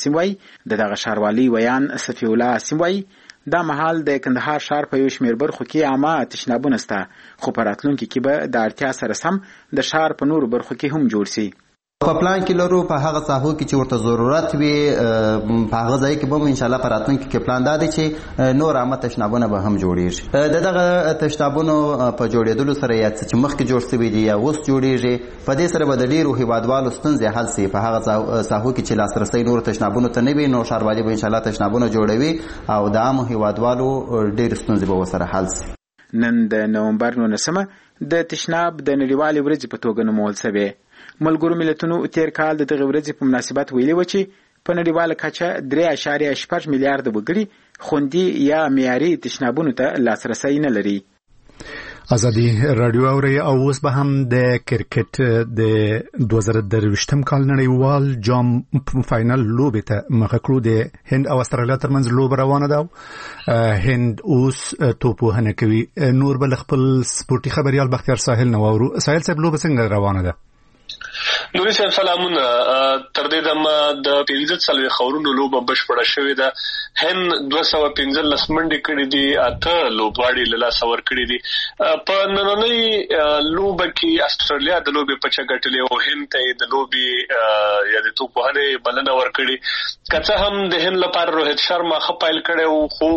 حسیم وایي دا مهال د کندهار ښار په یو شمېر برخو کې عامه تشنابونه شته، خو په راتلونکي کې به د اړتیا سره سم د ښار په نورو برخو کې هم جوړ شي. په پلان کې لرو په هغه ساحو کې چې ورته ضرورت وي په هغه ځای کې به ان شاء الله په راتلونکي کې پلان دا دی چې نور عامه تشنابونه به هم جوړیږي. د دغه تشنابونو په جوړېدلو سره یا چې مخکې جوړ شوي دي یا اوس جوړیږي، په دې سره به د ډېرو هیوادوالو ستونزې حل شي. په هغه ساحو کې چې لاسرسی نور تشنابونو ته نه وي نو ښاروالي به ان شاء الله تشنابونه جوړوي او د عامو هیوادوالو ډېرې ستونزې به ورسره حل شي. نن د نومبر 19 د تشناب د نړیوالې ورځې په توګه نومول شوې. ملګرو ملتونو تیر کال د دغه ورځې په مناسبت ویلي و چې په نړیواله کچه 3.6 میلیارډ وګړي خوندي یا معیاري تشنابونو ته لاسرسی نه لري. ازادي رادیو اوري او اوس به هم د کرکټ د 2023م کال نړیوال جام فائنل لوبې ته مخه کړو. د هند او استرالیا ترمنځ لوبه روانه ده. هند اوس توپوهنه کوي. نور بل خپل سپورتي خبريال بختیار ساحل نو اورو. ساحل صاحب لوبه څنګه روانه ده؟ نوري صاحب سلامونه. تر دې دمه د 15 خورونو لوبه بشپړه شوې ده. هند 215 منډې کړې دي، 8 لوبغاړي له لاسه ورکړي دي. په نننۍ لوبه کې استرالیا د لوبې په چا ګټلې او هند ته د لوبې یا د توپوهنې بلنه ورکړي. که څه هم د هند لپاره روهیت شرما ښه پیل کړی و، خو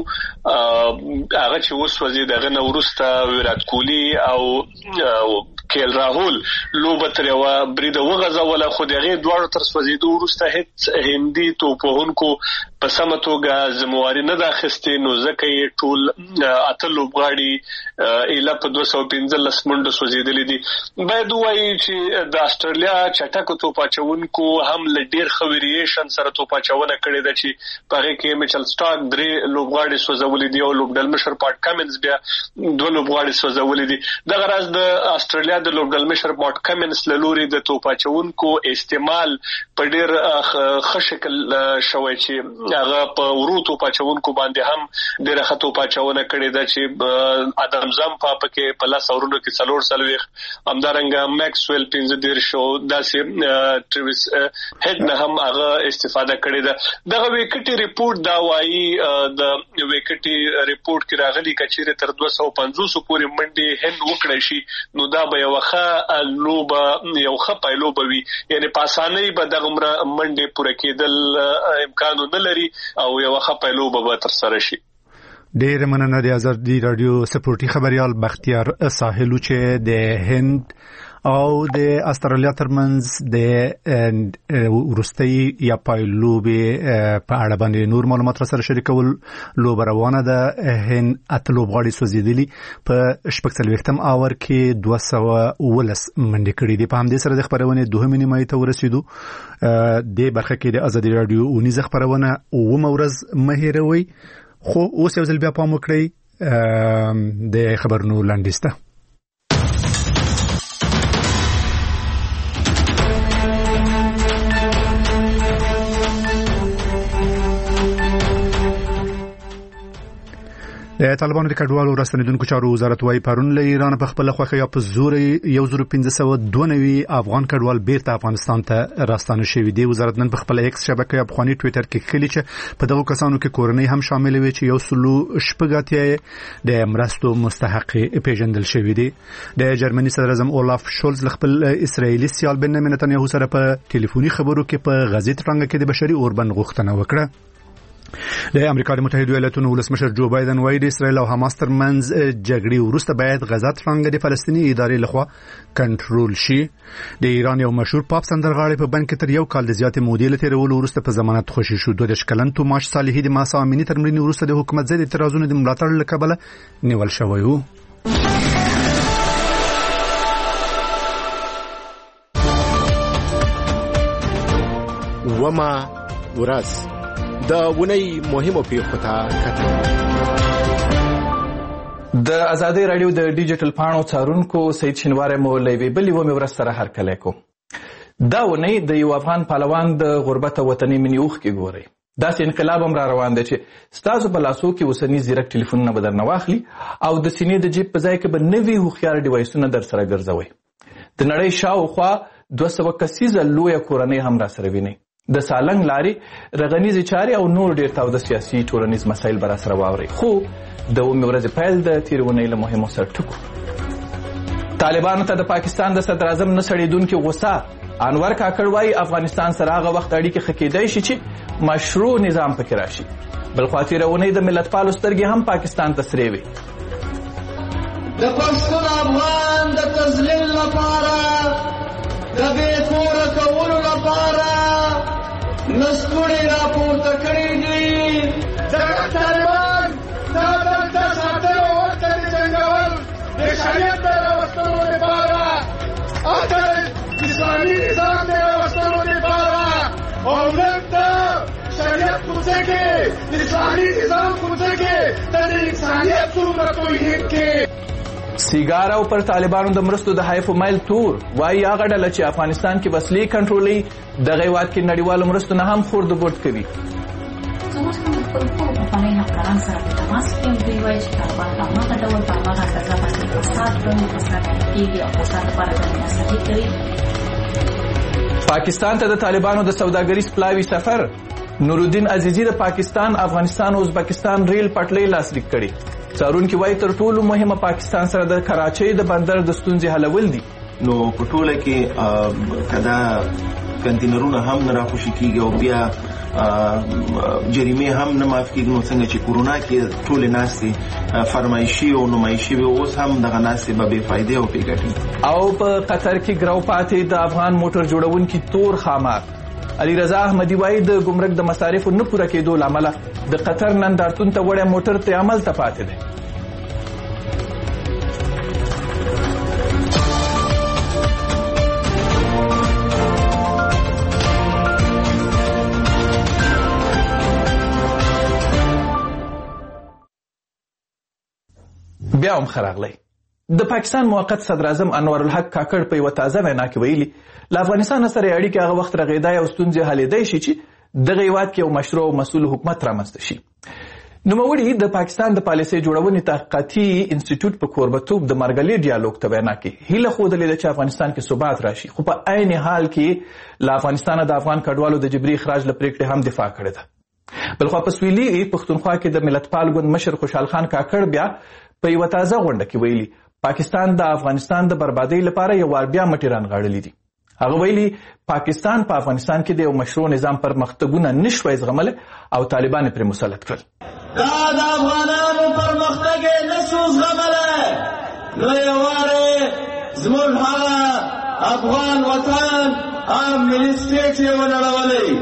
هغه چې وسوځي دغه نه وروسته ویرات کوهلي او کیل راهول لوبه تر یوه بریده وغځوله، خو د هغې دواړو تر سوځېدو وروسته هیڅ هندي توپوهونکو په سمه توګه ذمواري نه ده اخیستې، نو ځکه یې ټول 8 لوبغاړي ایله په 215 منډو سوځېدلي دي. باید ووایي چې د استرالیا چټکو توپ اچوونکو هم له ډېر ښه ویریشن سره توپ اچونه کړې ده چې په هغې کې میچل سټاک 3 لوبغاړي سوځولي دي او لوبډلمشر پاټ کمنز بیا 2 لوبغاړي سوځولي دي. دغه راز د استرالیا د لوبډلمشر پاټ کمنز له لوري د توپ اچوونکو استعمال په ډېر ښه شکل شوی چې هغه په ورو توپ اچوونکو باندې هم ډېره ښه توپ اچونه کړې ده چې ادم زمپا پکې په 10 اورونو کې 440، همدارنګه میکسویل 15 شو، داسې ټریویس هیډ نه هم هغه استفاده کړې ده. دغه ویکټي ریپورت دا وایي، د ویکټي ریپورت کې راغلي که چیرې تر 250 پورې منډې هند وکړی شي نو دا به یوه ښه لوبه یو ښه پایلوبه وي، یعنې په اسانۍ به دغه منډې پوره کېدل امکان نه لري. وي او یو ښه لوبه به ترسره شي. ډېر مننه د ازادي رادیو سپورټي خبريال بختیار ساحلو چې د هند او د استرالیا ترمنځ د ورستۍ یا پایلوبې په اړه باندې نور معلومات را سره شریکول. لوبه روانه ده. هند اته لوبغاړي سوځېدلي په 46م اور کې 219 منډې کړې دي. په همدې سره د خبرونې دوهمې نیمایي ته ورسېدو. د برخه کې د ازادي رادیو اونیزه خبرونه اومه ورځ مه هېروئ. خو اوس یو ځل بیا پام وکړئ د خبرونو لنډیز ته. د طالبانو د کډوالو راستنیدونکو چارو وزارت وايي پرون له ایران په خپل خوخه یا په زور 1592 افغان کډوال بیرته افغانستان ته راستانه شوي دي. وزارت نن په خپل ایکس شبکه یا بخوانی ټوئیټر کې خلی چې په دغه کسانو کې کورنۍ هم شامل وي چې یو سلو شپږاتیا د مرستو مستحق پیژندل شوی دي. د جرمني صدر اعظم اولاف شولز خپل اسرایلی سیال بنیامین نتنیاهو سره په ټلیفوني خبرو کې په غزې ترڅنګ کې د بشري اوربند غوښتنه وکړه. د امریکا د متحده ایالاتونو ولسمشر جو بایدن وایي د اسرایل او حماس ترمنځ جګړې وروسته باید غزه ترڅنګ د فلسطینی ادارې لخوا کنټرول شي. د ایران یو مشهور پاپ سندرغاړی په بند کې تر یو کال د زیاتې مودې له تیرولو وروسته په ضمانت خوشي شو. 22 کلن توماش صالحي د ماسا امني تر مړینې وروسته د حکومت ضد اعتراضونو د ملاتړ له کبله نیول شوی و. وما ورځ د ونی مهمو پیښو ته کتل. د ازادي رادیو د ډیجیټل پاڼو څارونکو سید شینواری مولوی بلې و مې ورسره هر کله کو. دا ونی د یو افغان پهلوان د غربت وطني منیوخ کې ګوري. داسې انقلاب هم را روان دی چې ستاسو په لاسو کې اوسني زیرک ټلیفونونه به درنه واخلي او د سینې د جیب په ځای کې به نوي هوښیار ډیوایسونه در سره ګرځوي. د نړۍ شاوخوا 200 کسیزه لویه کورنۍ هم را سره ویني. د سالنګ لارې رغنیزې چارې او نور ډېر تاوده سیاسي ټولنیز مسایل به را سره واورئ. خو د اومې ورځې پیل د تېرې اونۍ له مهمو سرټکو. طالبانو ته د پاکستان د صدر اعظم نه سړېدونکې غوسه. انور کاکړ وایي افغانستان سره هغه وخت اړیکې ښه کېدی شي چې مشروع نظام پکې راشي. بل خوا تېره اونۍ د ملتپالو سترګې هم پاکستان ته سرې وې. د پښتون افغان د تذلیل لپاره د بې کوره کولو لپاره نستوړي راپورته کړي دي. دغه طالبان دا دلته ساتلو ورته د جنګول د شریعت د راوستلو لپاره او د اسلامي نظام د راوستلو لپاره او نن د شریعت کوڅه کې د اسلامي نظام کوڅه کې د انسانیت څومره توهین کې. سیګار او پر طالبانو د مرستو د حیف مایل تور وایي هغه ډله چې افغانستان کې وسلې کنټرولوي دغه هېواد کې نړیوالو مرستو نه هم خورد برد کوي. زموږ خپل پخواني همکاران سره په تماس کې یم. دوی وایي چې طالبان په هماغه ډول په هماغه اندازه باندې فساد کوي، فساد کېږي او فساد لپاره ځانونه صحیح کوي. پاکستان ته د طالبانو د سوداګریز پلاوي سفر. نورالدین عزیزي د پاکستان، افغانستان او ازبکستان ریل پټلۍ لاسلیک کړي. څارونکي وایي تر ټولو مهمه پاکستان سره د کراچۍ د بندر د ستونزې حلول دي. نو په ټوله کې کدا کنټینرونه هم نه راخوشي کیږي او بیا جریمه هم نه معاف کیږي. نو څنګه چې کورونا کې ټول ناستي فرمایشي او نمایشي به اوس هم دغه ناستي به بې فایده او بې ګټې. او په قطر کې ګرو پاتې د افغان موټر جوړونکي تور خامار. علي رضا احمدي وایي د ګمرک د مصارفو نه پوره کېدو له امله د قطر نندارتون ته وړی موټر ته عمل ته پاتې دی. بیا هم ښه راغلی. د پاکستان موقت صدر اعظم انور الحق کاکړ په یوه تازه وینا کې ویلي له افغانستان سره اړیکې هغه وخت رغېدای او ستونزې حلېدی شي چې دغه هېواد کې یو مشروع او مسؤل حکومت رامنځته شي. نوموړي د پاکستان د پالیسۍ جوړونې تحقیقاتي انسټیټیوټ په کوربتوب د مرګلي ډیالوګ ته وینا کې هیله ښودلې ده چې افغانستان کې ثبات راشي، خو په عین حال کې له افغانستانه د افغان کډوالو د جبري اخراج له پرېکړې هم دفاع کړې ده. بلخوا په سویلي پښتونخوا کې د ملتپال ګوند مشر خوشحال خان کاکړ بیا په یوه تازه غونډه کې ویلي پاکستان د افغانستان د بربادۍ لپاره یو وار بیا مټې رانغاړلې دي. هغه ویلي پاکستان په افغانستان کې د یو مشروع نظام پرمختګونه نشوي زغملی او طالبان پرې مسلط کړل. دا د افغانانو پرمختګ یې نشو زغملی، نو یوارې زموږ هغه افغان وطن او ملي سټیټ یې ونړولی.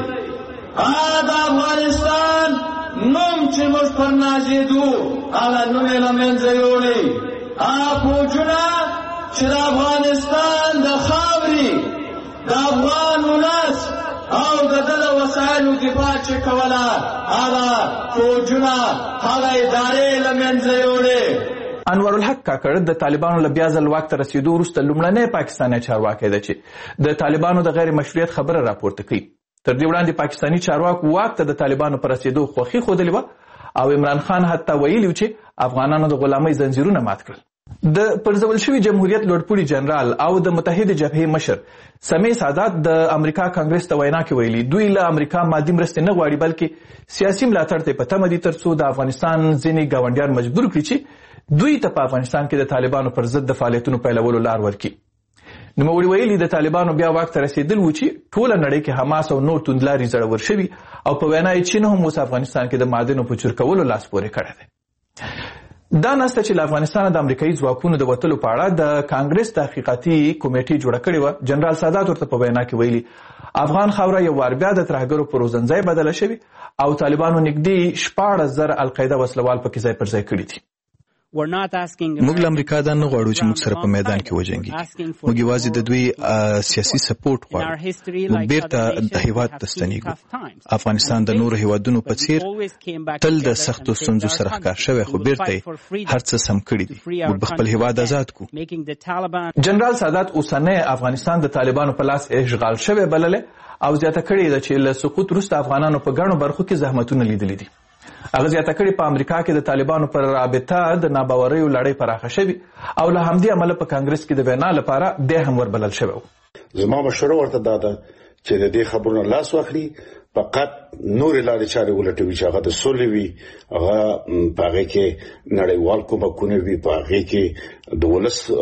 د افغانستان نوم چې موږ پر نازېدو هغه نوم یې له منځه یوړی. فوجونه چې د افغانستان د خاورې د افغان ولس او د ده د وسایلو دفاع چې کوله هغه فوجونه هغه ادارې له منځه یوړې. انور الحق کاکړ د طالبانو له بیا ځل واک ته رسېدو وروسته لومړنی پاکستاني چارواکی دی چې د طالبانو د غیر مشروعیت خبره راپورته کوي. تر دې وړاندې پاکستاني چارواکو واک ته د طالبانو په رسېدو خوښي ښودلې وه او عمران خان حتی ویلي و چې افغانانو د غلامۍ زنځیرونه مات کړل. د پرځول شوي جمهوریت لوړپوړي جنرال او د متحده جبهې مشر سمیع سادات د امریکا کانګرس ته وینا کې ویلي دوی له امریکا مادي مرستې نه غواړي بلکې سیاسي ملاتړ ته په تمه دي ترڅو د افغانستان ځینې ګاونډیان مجبور کړي چې دوی ته په افغانستان کې د طالبانو پر ضد د فعالیتونو پیلولو لار ورکړي. نوموړي ویلي د طالبانو بیا واک ته رسېدل و چې ټوله نړۍ کې حماس او نور توندلاري زړور شوي او په وینا یې چین هم اوس افغانستان کې د معدنو په چور کولو لاس پورې کړی دی. دا نسته چې له افغانستانه د امریکایي ځواکونو د وتلو په اړه د کانګرس تحقیقاتي کمیټې جوړه کړې وه. جنرال سادات ورته په وینا کې ویلي افغان خاوره یو وار بیا د ترهګرو په روزنځای بدله شوې او طالبانو نږدې 14,000 القاعده وسلوال پکې ځای پر ځای کړي دي. موږ له امریکا دا نه غواړو چې موږ سره په میدان کې وجنګي. موږ یوازې د دوی سیاسي سپورټ غواړو. موږ بیرته د هیواد ته ستنیږو. افغانستان د نورو هیوادونو په څیر تل د سختو ستونزو سره ښکار شوی خو بیرته هر څه سم کړي دي. موږ به خپل هیواد آزاد کړو. جنرال سادات اوسنی افغانستان د طالبانو په لاس اشغال شوی بللی او زیاته کړې ده چې له سقوط وروسته افغانانو په ګڼو برخو کې زحمتونه لیدلي دي. هغه زیاته کړې په امریکا کې د طالبانو پر رابطه د ناباوریو لړۍ پراخه شوې او له همدې امله په کانګرس کې د وینا لپاره دی هم وربلل شوی و. زما مشوره ورته دا ده چې د دې خبرونو لاس واخلي، فقط نورې لارې چارې ولټوي چې هغه د سولې وي، هغه په هغې کې نړیوال کومکونه وي، په هغې کې د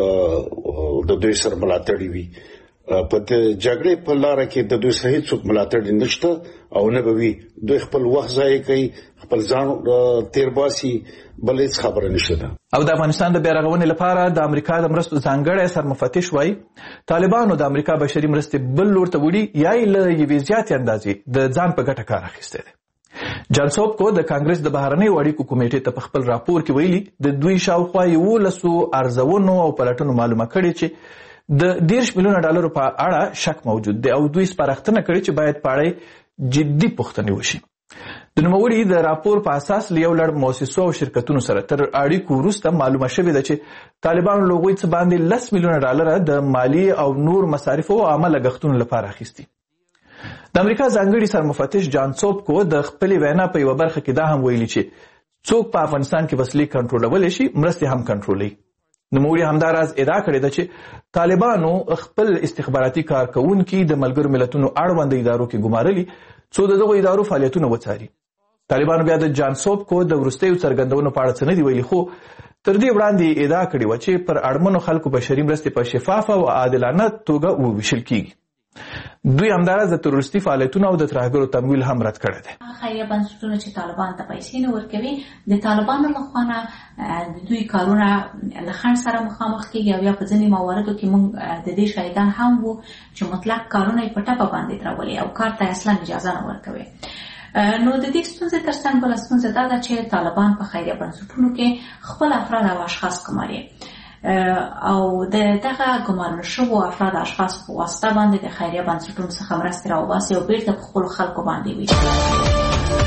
ولس د دوی سره ملاتړ وي. په جګړې په لاره کې د دوی صحیح څوک ملاتړ نشته او نه به وي. دوی خپل وخت ضایع کوي، خپل ځان تیر باسي، بل هیڅ خبره نشته ده. او د افغانستان د بیا رغونې لپاره د امریکا د مرستو ځانګړی سرمفتش وایي طالبانو د امریکا بشري مرستې بل لور ته وړي یا یې له یوې زیاتې اندازې د ځان په ګټه کار اخیستی دی. جان سوبکو د کانګرس د بهرنیو اړیکو کمیټې ته په خپل راپور کې ویلي د دوی شاوخوا 11 ارزونو او پلټنو معلومه کړې چې د $10 ملیونه په اړه شک موجود دی او دوی سپارښتنه کړې چې باید په اړه جدي پوښتنې وشي. د نوموړي د راپور په اساس له یو لړ مؤسسو او شرکتونو سره تر اړیکو وروسته معلومه شوې ده چې طالبانو له هغوی څخه باندې $10 ملیونه د مالي او نور مصارفو او عامه لګښتونو لپاره اخیستي. د امریکا ځانګړي سرمفتش جان سوبکو د خپلې وینا په یوه برخه کې دا هم ویلي چې څوک په افغانستان کې وسلې کنټرولولی شي مرستې هم کنټرولوي. نوموړي همداراز ادعا کړې ده چې طالبانو خپل استخباراتي کارکوونکي د ملګرو ملتونو اړوند ادارو کې ګمارلي څو د دغو ادارو فعالیتونه وڅاري. طالبانو بیا د جان سوبکو د وروستیو څرګندونو په اړه څه نه دي ویلي خو تر دې وړاندې ادعا کړې وه چې پر اړمنو خلکو بشري مرستې په شفافه او عادلانه توګه وویشل کیږي. دوی همداراز د تروریستي فعالیتونو او د ترهګرو تمویل هم رد کړی دی. خیریه بنسټونه چې طالبان ته پیسې نه ورکوي د طالبانو لخوا نه د دوی کارونه له خنډ سره مخامخ کیږي او یا په ځینې مواردو کې موږ د دې شاهدان هم وو چې مطلق کارونه یې په ټپه باندې درولي او کار ته اصلا اجازه نه ورکوي. نو د دې ستونزې تر څنګ بله ستونزه دا ده چې طالبان په خیریه بنسټونو کې خپل افراد او اشخاص ګماري او د دغه ګمارل شوو افراد اشخاص په واسطه باندې د خیریه بنسټونو څخه مرستې راوباسي او بیرته په خپلو خلکو باندې وي.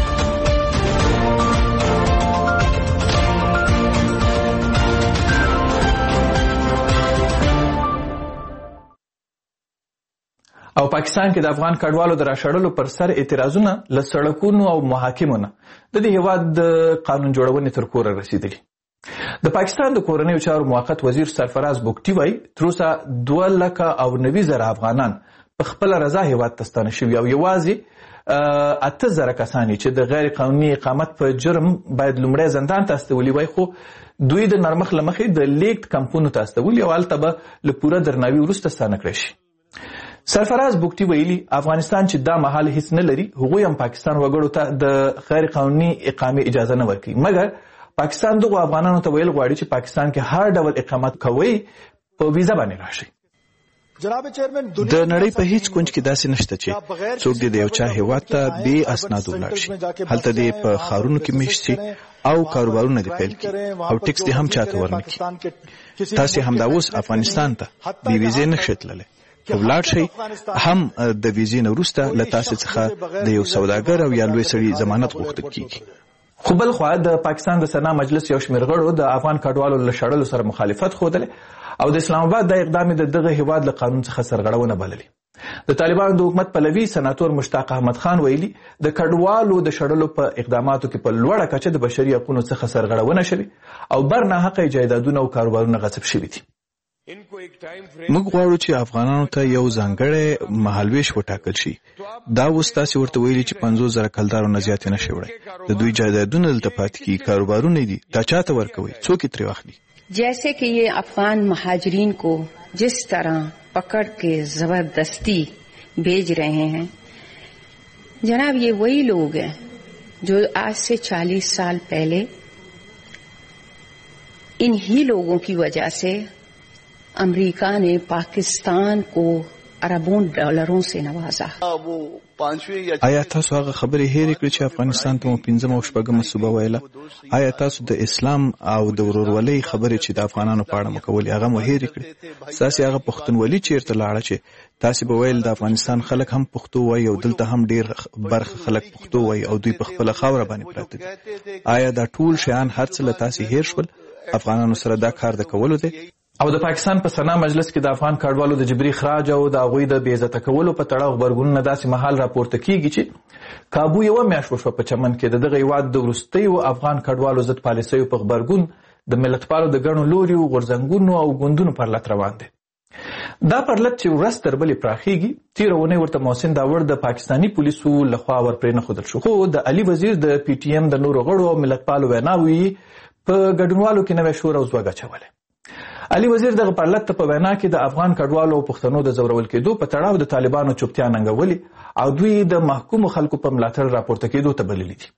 او پاکستان کې د افغان کډوالو د راشړلو پر سر اعتراضونه له سړکونو او محاکمو نه د دې هېواد د قانون جوړونې تر کوره رسېدلي. د پاکستان د کورنیو چارو موقت وزیر سرفراز بوګټي وایي تر اوسه 290,000 افغانان په خپله رضا هېواد ته ستانه شوي او یوازې 8,000 کسان چې د غیر قانوني اقامت په جرم باید لومړی زندان ته استولي وای خو دوی د نرمښت له مخې د لیږد کمپونو ته استولي او هلته به له پوره درناوي وروسته ستانه کړی شي. سرفراز بوکټي ویلي افغانستان چې دا مهال هیڅ نه لري هغوی هم پاکستان وګړو ته د غیر قانوني اقامې اجازه نه ورکوي، مګر پاکستان دغو افغانانو ته ویل غواړي چې پاکستان کې هر ډول اقامت کوئ په ویزا باندې راشي. د نړۍ په هیڅ کونج کې داسې نشته چې څوک د یو چا هیواد ته بې اسنادو ولاړ شي. هلته دې په ښارونو کې میشت شي او کاروبارونه دې پیل کړي او ټیکس دې هم چاته ورنکړي. تاسې همدا اوس افغانستان ته بې ویزې نه شئ تللی، که ولاړ شئ هم د ویزې نه وروسته له تاسې څخه د یو سوداګر او یا لوی سړي ضمانت غوښتل کیږي. خو بل خوا د پاکستان د سنا مجلس یو شمېر غړو د افغان کډوالو له شړلو سره مخالفت ښودلی او د اسلام آباد د اقدام د دغه هیواد له قانون څخه سرغړونه بللي. د طالبانو د حکومت پلوي سناتور مشتاق احمد خان ویلي د کډوالو د شړلو په اقداماتو کې په لوړه کچه د بشري حقوقو څخه سرغړونه شوې او برناحقه جایدادونه او کاروبارونه غصب شوي دي. موږ غواړو چې افغانانو ته یو ځانګړی مهالویش وټاکل شي. دا اوس تاسې ورته ویلي چې 50,000 کلدارو نه زیات نه شي وړی. د دوی جایدادونه دلته پاتې کیږي، کاروبارونه دي، دا چاته ورکوي؟ څوک یې ترې واخلي؟ जैसे कि ये अफगान महाजरीन को जिस तरह पकड़ के जबरदस्ती भेज रहे हैं, जनाब ये वही लोग हैं जो आज से 40 साल पहले इन्हीं लोगों की वजह से अमेरिका ने पाकिस्तान को अरबों डॉलरों से नवाजा. آیا تاسو هغه خبرې هېرې کړې چې افغانستان ته مو 5 او 6 صوبه ویله؟ آیا تاسو د اسلام او د ورورولۍ خبرې چې د افغانانو په اړه مو کولې هغه مو هېرې کړې؟ ستاسې هغه پښتونولي چیرته لاړه چې تاسې به ویل د افغانستان خلک هم پښتو وایي او دلته هم ډېر برخه خلک پښتو وایي او دوی په خپله خاوره باندې پراته دي. آیا دا ټول شیان هر څه له تاسې هېر شول؟ افغانانو سره دا کار د کولو دی؟ او د پاکستان په سنا مجلس کې د افغان کډوالو د جبري خراج او د هغوی د بې عزته کولو په تړاو غبرګونونه داسې مهال راپورته کیږي چې کابو یوه میاشت وشوه په چمن کې د دغه هیواد د وروستیو افغان کډوالو ضد پالیسیو په غبرګون د ملتپالو د ګڼو لوریو غورځنګونو او ګوندونو پر لټ روان دی. دا پرلط چې ورځ تر بلې پراخیږي. تېره اونۍ ورته محسن داوړ د پاکستاني پولیسو لخوا ورپرې نښودل شو، خو د علي وزیر د پی ټي ایم د نورو غړو او ملتپالو ویناوې په ګډونوالو کې نوی شور او ځواک اچولی. علي وزیر دغه پرلط ته په وینا کې د افغان کډوالو او پښتنو د ځورول کېدو په تړاو د طالبانو چوپتیا ننګولې او دوی د محکومو خلکو په ملاتړ راپورته کېدو ته بللي دي.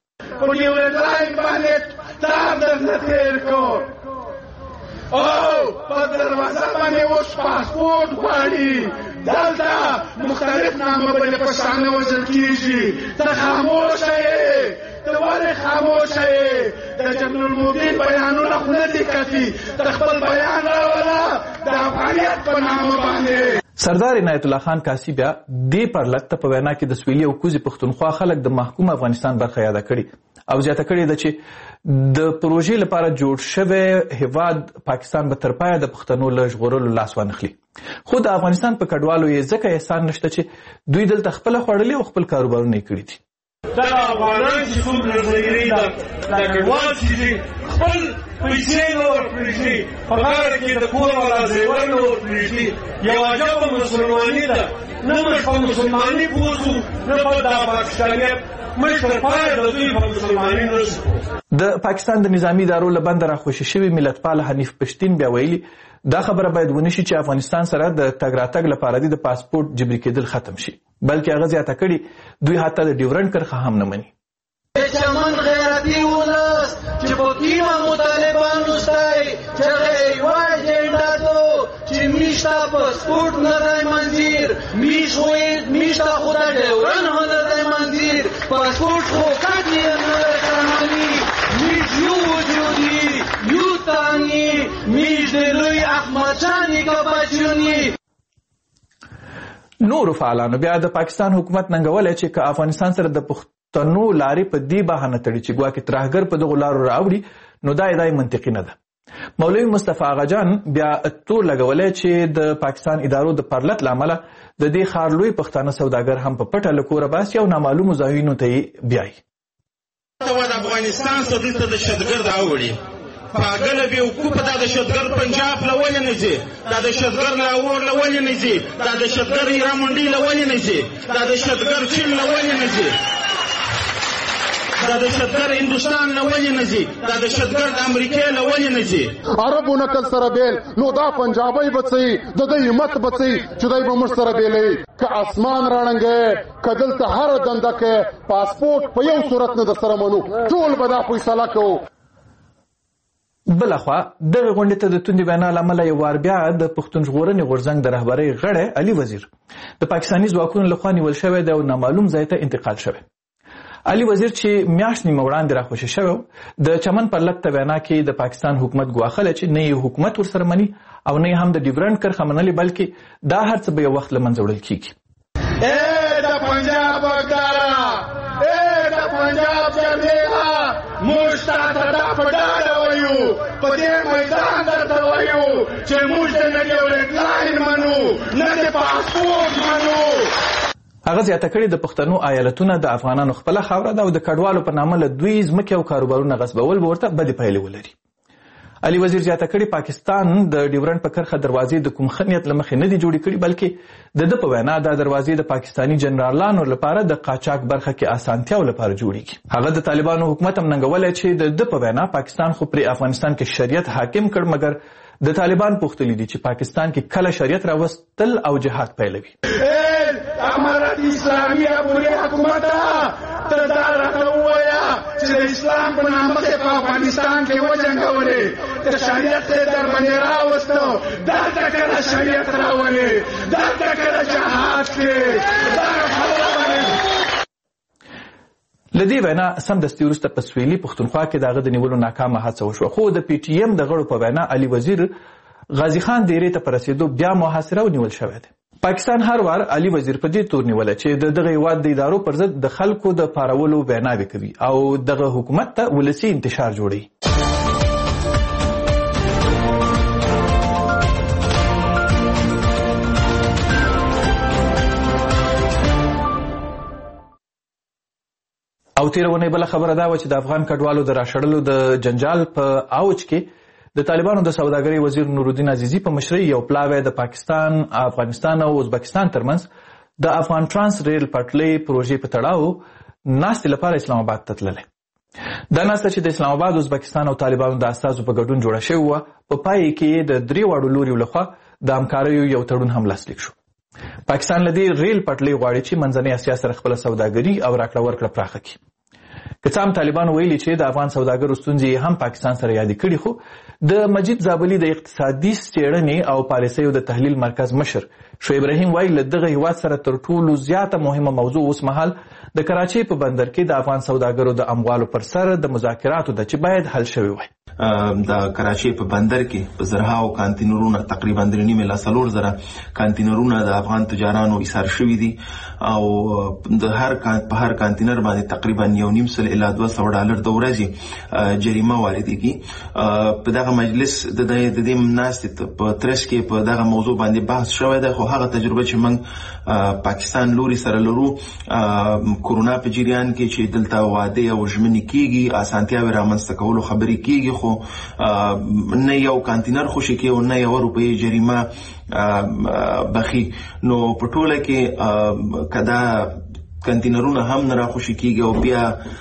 او په دروازه باندې اوس پاسپورت غواړي، دلته مختلف نامه باندې پښتانه وژل کېږي. ته خاموشه یې، ته ولې خاموشه یې؟ د جنرال المبین بیانونه خو نه دي کافي، ته خپل بیان راوله د افغانیت په نامه باندې. سردار عنایت الله خان کاسي بیا دې پرلط ته په وینا کې د سویلي او کوزي پښتونخوا خلک د محکوم افغانستان برخه یاده کړي او زیاته کړې ده چې د پروژې لپاره جوړ شوی هیواد پاکستان به تر پایه د پښتنو له ژغورلو لاس وانخلي. خو د افغانستان په کډوالو یې ځکه احسان نشته چې دوی دلته خپله خوړلي او خپل کاروبارونه یې کړي دي. دغه افغانان چې څومره ظاهري دا کډوال چې دي خپل پیسې نه ورپرېږدي، په غاړه کې د کور والا زیور نه ورپرېږدي. یو عجبه مسلماني ده، نه موږ په مسلماني پوه شو نه په دا پاکستانیت. د پاکستان د نظامی ادارو له بنده راخوشي شوي ملتپال حنیف پشتین بیا ویلي دا خبره باید ونشي چې افغانستان سره د تګ راتګ لپاره د پاسپورت جبري کېدل ختم شي، بلکې هغه زیاته کړي دوی حتی د ډیورنډ کرښه هم نه مني. چمن غیرتي ولس چې په کیمه مطالبانو ستای چې یوه اجنډا تو چې میشته پاسپورت نه دی منظیر، میشته خو د ډیورنډ هم نه دی منظیر، پاسپورت خو کاټي نه کارمانی، میش یو وجودي یو تانی میش د لوی احمد جانی کا بچونی. نورو فعالانو بیا د پاکستان حکومت ننګولی چې که افغانستان سره د پښتنو لارې په دې بهانه تړي چې ګواکې ترهګر په دغو لارو راوړي نو دا منطقي نه ده. مولوي مصطفی آغاجان بیا تور لګولی چې د پاکستان ادارو د پرلط له امله د دې ښار لوی پښتانه سوداګر هم په پټه له کوره باسي او نامعلومو ځایونو ته یې بیایي. د افغانستان څخه دلته د شتګرد راوړي پاگل بیوقوف دا د شتګر پنجاب لولې نه ځي، دا د شتګر لاهور لولې نه ځي، دا د شتګر ایران منډي لولې نه ځي، دا د شتګر چین لولې نه ځي. دا دهشتګرد هندوستان نه ولې نه ځي دا دهشتګرد امریکې نه ولې نه ځي عربو نقل سره بیل نو دا پنجابی بچي د دې همت بچي چې دای به مر سره بیلې که اسمان رانګه کدل ته هر دنده کې پاسپورت په یو صورت نه د سره منو ټول به دا فیصله کوو. بلخوا دغه غونډې ته د توندې وینا له امله یو وار بیا د پښتون ژغورنې غورځنګ د رهبرۍ غړی علي وزیر د پاکستاني ځواکونو لخوا نیول شوی دی او نامعلوم ځای ته انتقال شوی. علي وزیر چې میاشت نیمه وړاندې راخوشي شوی د چمن پر لټ وینا کې د پاکستان حکومت ګواښلی چې نه یې حکومت ورسره مني او نه هم د ډیورنډ کرښه منلې بلکې دا هر څه به یو وخت له منځه وړل کیږي. د پنجاب وګړه د پنجاب جرنیلا موږ تاسو ته په ډاډه وایو په دې میدان درته وایو چې موږ نه د ډیورنډ منو نه د پاسپورت منو. هغه زیاته کړې د پښتنو ایالتونه د افغانانو خپله خاوره ده او د کډوالو په نامه له دوی ځمکې او کاروبارونه غصبول به ورته بدې پایلې ولري. علي وزیر زیاته کړې پاکستان د ډیورنډ په کرښه دروازې د کوم ښه نیت له مخې نه دي جوړې کړي بلکې د ده په وینا دا دروازې د پاکستاني جنرالانو لپاره د قاچاق برخه کې اسانتیاو لپاره جوړېږي. هغه د طالبانو حکومت هم ننګولی چې د ده په وینا پاکستان خو پرې افغانستان کې شریعت حاکم کړ مګر د طالبان پوښتلي دي چې پاکستان کې کله شریعت راوستل او جهاد پیلوي. امارت اسلامي پورې حکومت ته دا راته ووایه چې د اسلام په نامه کې په افغانستان کې وجنګولې د شریعت یې در باندې راوستو دلته کله شریعت راولې دلته کله جهاد کې دا خبره له دې وینا سمدستي وروسته په سویلي پښتونخوا کې د هغه د نیولو ناکامه هڅه وشوه خو د پی ټي ایم د غړو په وینا علي وزیر غازي خان دیرې ته په رسېدو بیا محاصره ونیول شوی دی. پاکستان هر وار علي وزیر په دې تور نیولی چې دغه هیواد د ادارو پر ضد د خلکو د پارولو ویناوې کوي او دغه حکومت ته ولسي انتشار جوړوي. او تیره ونې بله خبره دا وه چې د افغان کډوالو د راشړلو د جنجال په اوج کې د طالبانو د سوداګرۍ وزیر نورالدین عزیزي په مشرۍ یو پلاوی د پاکستان، افغانستان او ازبکستان ترمنځ د افغان ترانس ریل پټلۍ پروژې په تړاو ناستې لپاره اسلام آباد ته تللی. دا ناسته چې د اسلام آباد، ازبکستان او طالبانو د استازو په ګډون جوړه شوې وه په پای کې د درې واړو لوریو لخوا د همکاریو یو تړون هم لاسلیک شو. پاکستان له دې ریل پټلۍ غواړي چې منځنۍ اسیا سره خپله سوداګري او راکړه ورکړه پراخه کړي. که څه هم طالبانو ویلي چې د افغان سوداګرو ستونزې هم پاکستان سره یادې کړي خو د مجید زابلي د اقتصادي څېړنې او پالیسیو د تحلیل مرکز مشر شعیب رحیم وایي له دغه هیواد سره تر ټولو زیاته مهمه موضوع اوس مهال د کراچۍ په بندر کې د افغان سوداګرو د اموالو پر سر د مذاکراتو ده چې باید حل شوی وای. د کراچۍ په بندر کې په زرهاو کانتینرونه تقریبا 3.4 کانتینرونه د افغان تجارانو ایثار شوي دي او د په هر کانتینر باندې تقریبا $1.5 الی $200 د ورځې جریمه واردېږي. په دغه مجلس د دې ناستې په ترڅ کې په دغه موضوع باندې بحث شوی دی خو هغه تجربه چې موږ پاکستان لوري سره لرو کورونا په جریان کې چې دلته واده او ژمنې کیږي اسانتیاوې رامنځته کولو خبرې کیږي خو نه یو کانتینر خوشي کې او نه یو روپۍ جریمه بخي نو په ټوله کې کدا کانتینرونه هم نه راخوشي کیږي او بیا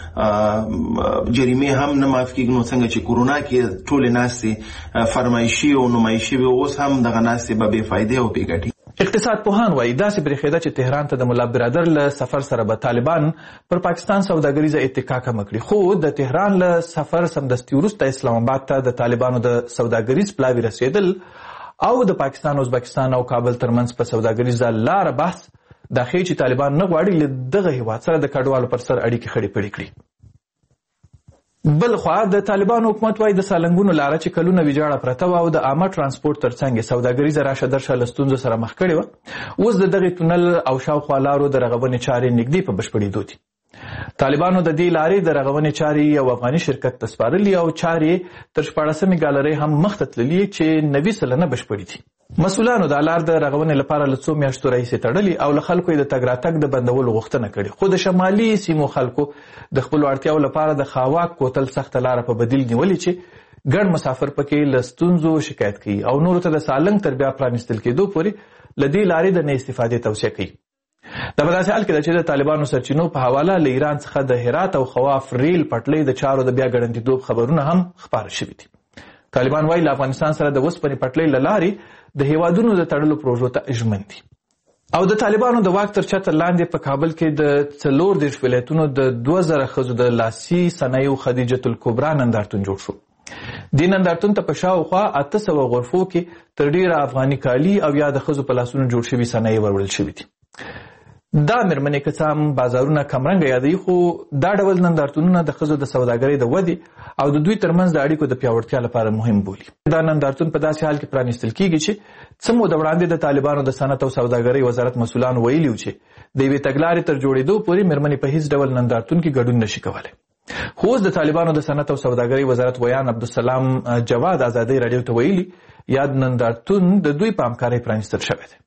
جریمه هم نه معاف کیږي نو څنګه چې کورونا کې ټول ناستې فرمایشي او نمایشي به اوس هم دغه ناستې به بې فایده او بې ګټې. اقتصاد پوهان وایي داسې برېښېده چې تهران ته د ملا برادر له سفر سره به طالبان پر پاکستان سوداګریزه اتکا کمه کړي خو د تهران له سفر سمدستي وروسته اسلام آباد ته د طالبانو د سوداګریز پلاوي رسېدل او د پاکستان، ازبکستان او کابل ترمنځ په سوداګریزه لاره بحث دا ښیي چې طالبان نه غواړي له دغه هیواد سره د کډوالو پر سر اړیکې خړې پړې کړي. بل خوا د طالبانو حکومت وایي د سالنګونو لاره چې کلونه ویجاړه پرته وه او د عامه ترانسپورټ ترڅنګ یې سوداګریزه راشه درشه له ستونزو سره مخ کړې وه اوس د دغې تونل او شاوخوا لارو د رغونې چارې نږدې په بشپړېدو دي. طالبانو د دې لارې د رغونې چارې یو افغاني شرکت ته سپارلي او چارې تر 14 ګالرۍ هم مخته تللي چې 90% بشپړې دي. مسؤلانو د لار د رغونې لپاره له 2 میاشتو راهیسې تړلي او له خلکو یې د تګ راتګ د بندولو غوښتنه کړې خو د شمالي سیمو خلکو د خپلو اړتیاو لپاره د خاواک کوتل سخته لاره په بدیل نیولې چې ګڼ مسافر پکې له ستونزو شکایت کوي او نورو ته د سالنګ تر بیا پرانیستل کېدو پورې له دې لارې د نه استفادې توصیه کوي. دا په داسې حال کې ده چې د طالبانو سرچینو په حواله له ایران څخه د هرات او خواف ریل پټلۍ د چارو د بیا ګړندیتوب خبرونه هم خپاره شوي دي. طالبان وایي له افغانستان سره د اوسپنې پټلۍ له لارې د هیوادونو د تړلو پروژو ته ژمن دي. او د طالبانو د واک تر چتر لاندې په کابل کې د 34 ولایتونو د 2000 ښځو د لاسي صنایعو خدیجة الکبرا نندارتون جوړ شو. دې نندارتون ته په شاوخوا 800 غرفو کې تر ډیره افغاني کالي او یا د ښځو په لاسونو جوړ شوي صنایع وروړل شوي دي. دا مېرمنې که څه هم بازارونه کمرنګه یادوي، خو دا ډول نندارتونونه د ښځو د سوداګرۍ د ودې او د دوی ترمنځ د اړیکو د پیاوړتیا لپاره مهم بولي. دا نندارتون په داسې حال کې پرانیستل کیږي چې څه موده وړاندې د طالبانو د صنعت او سوداګرۍ وزارت مسؤلانو ویلي و چې د یوې تګلارې تر جوړېدو پورې مېرمنې په هیڅ ډول نندارتون کې ګډون نشي کولی. خو اوس د طالبانو د صنعت او سوداګرۍ وزارت ویان عبدالسلام جواد ازادۍ راډیو ته ویلي یاد نندارتون د دوی په همکارۍ پرانیستل شوی دی.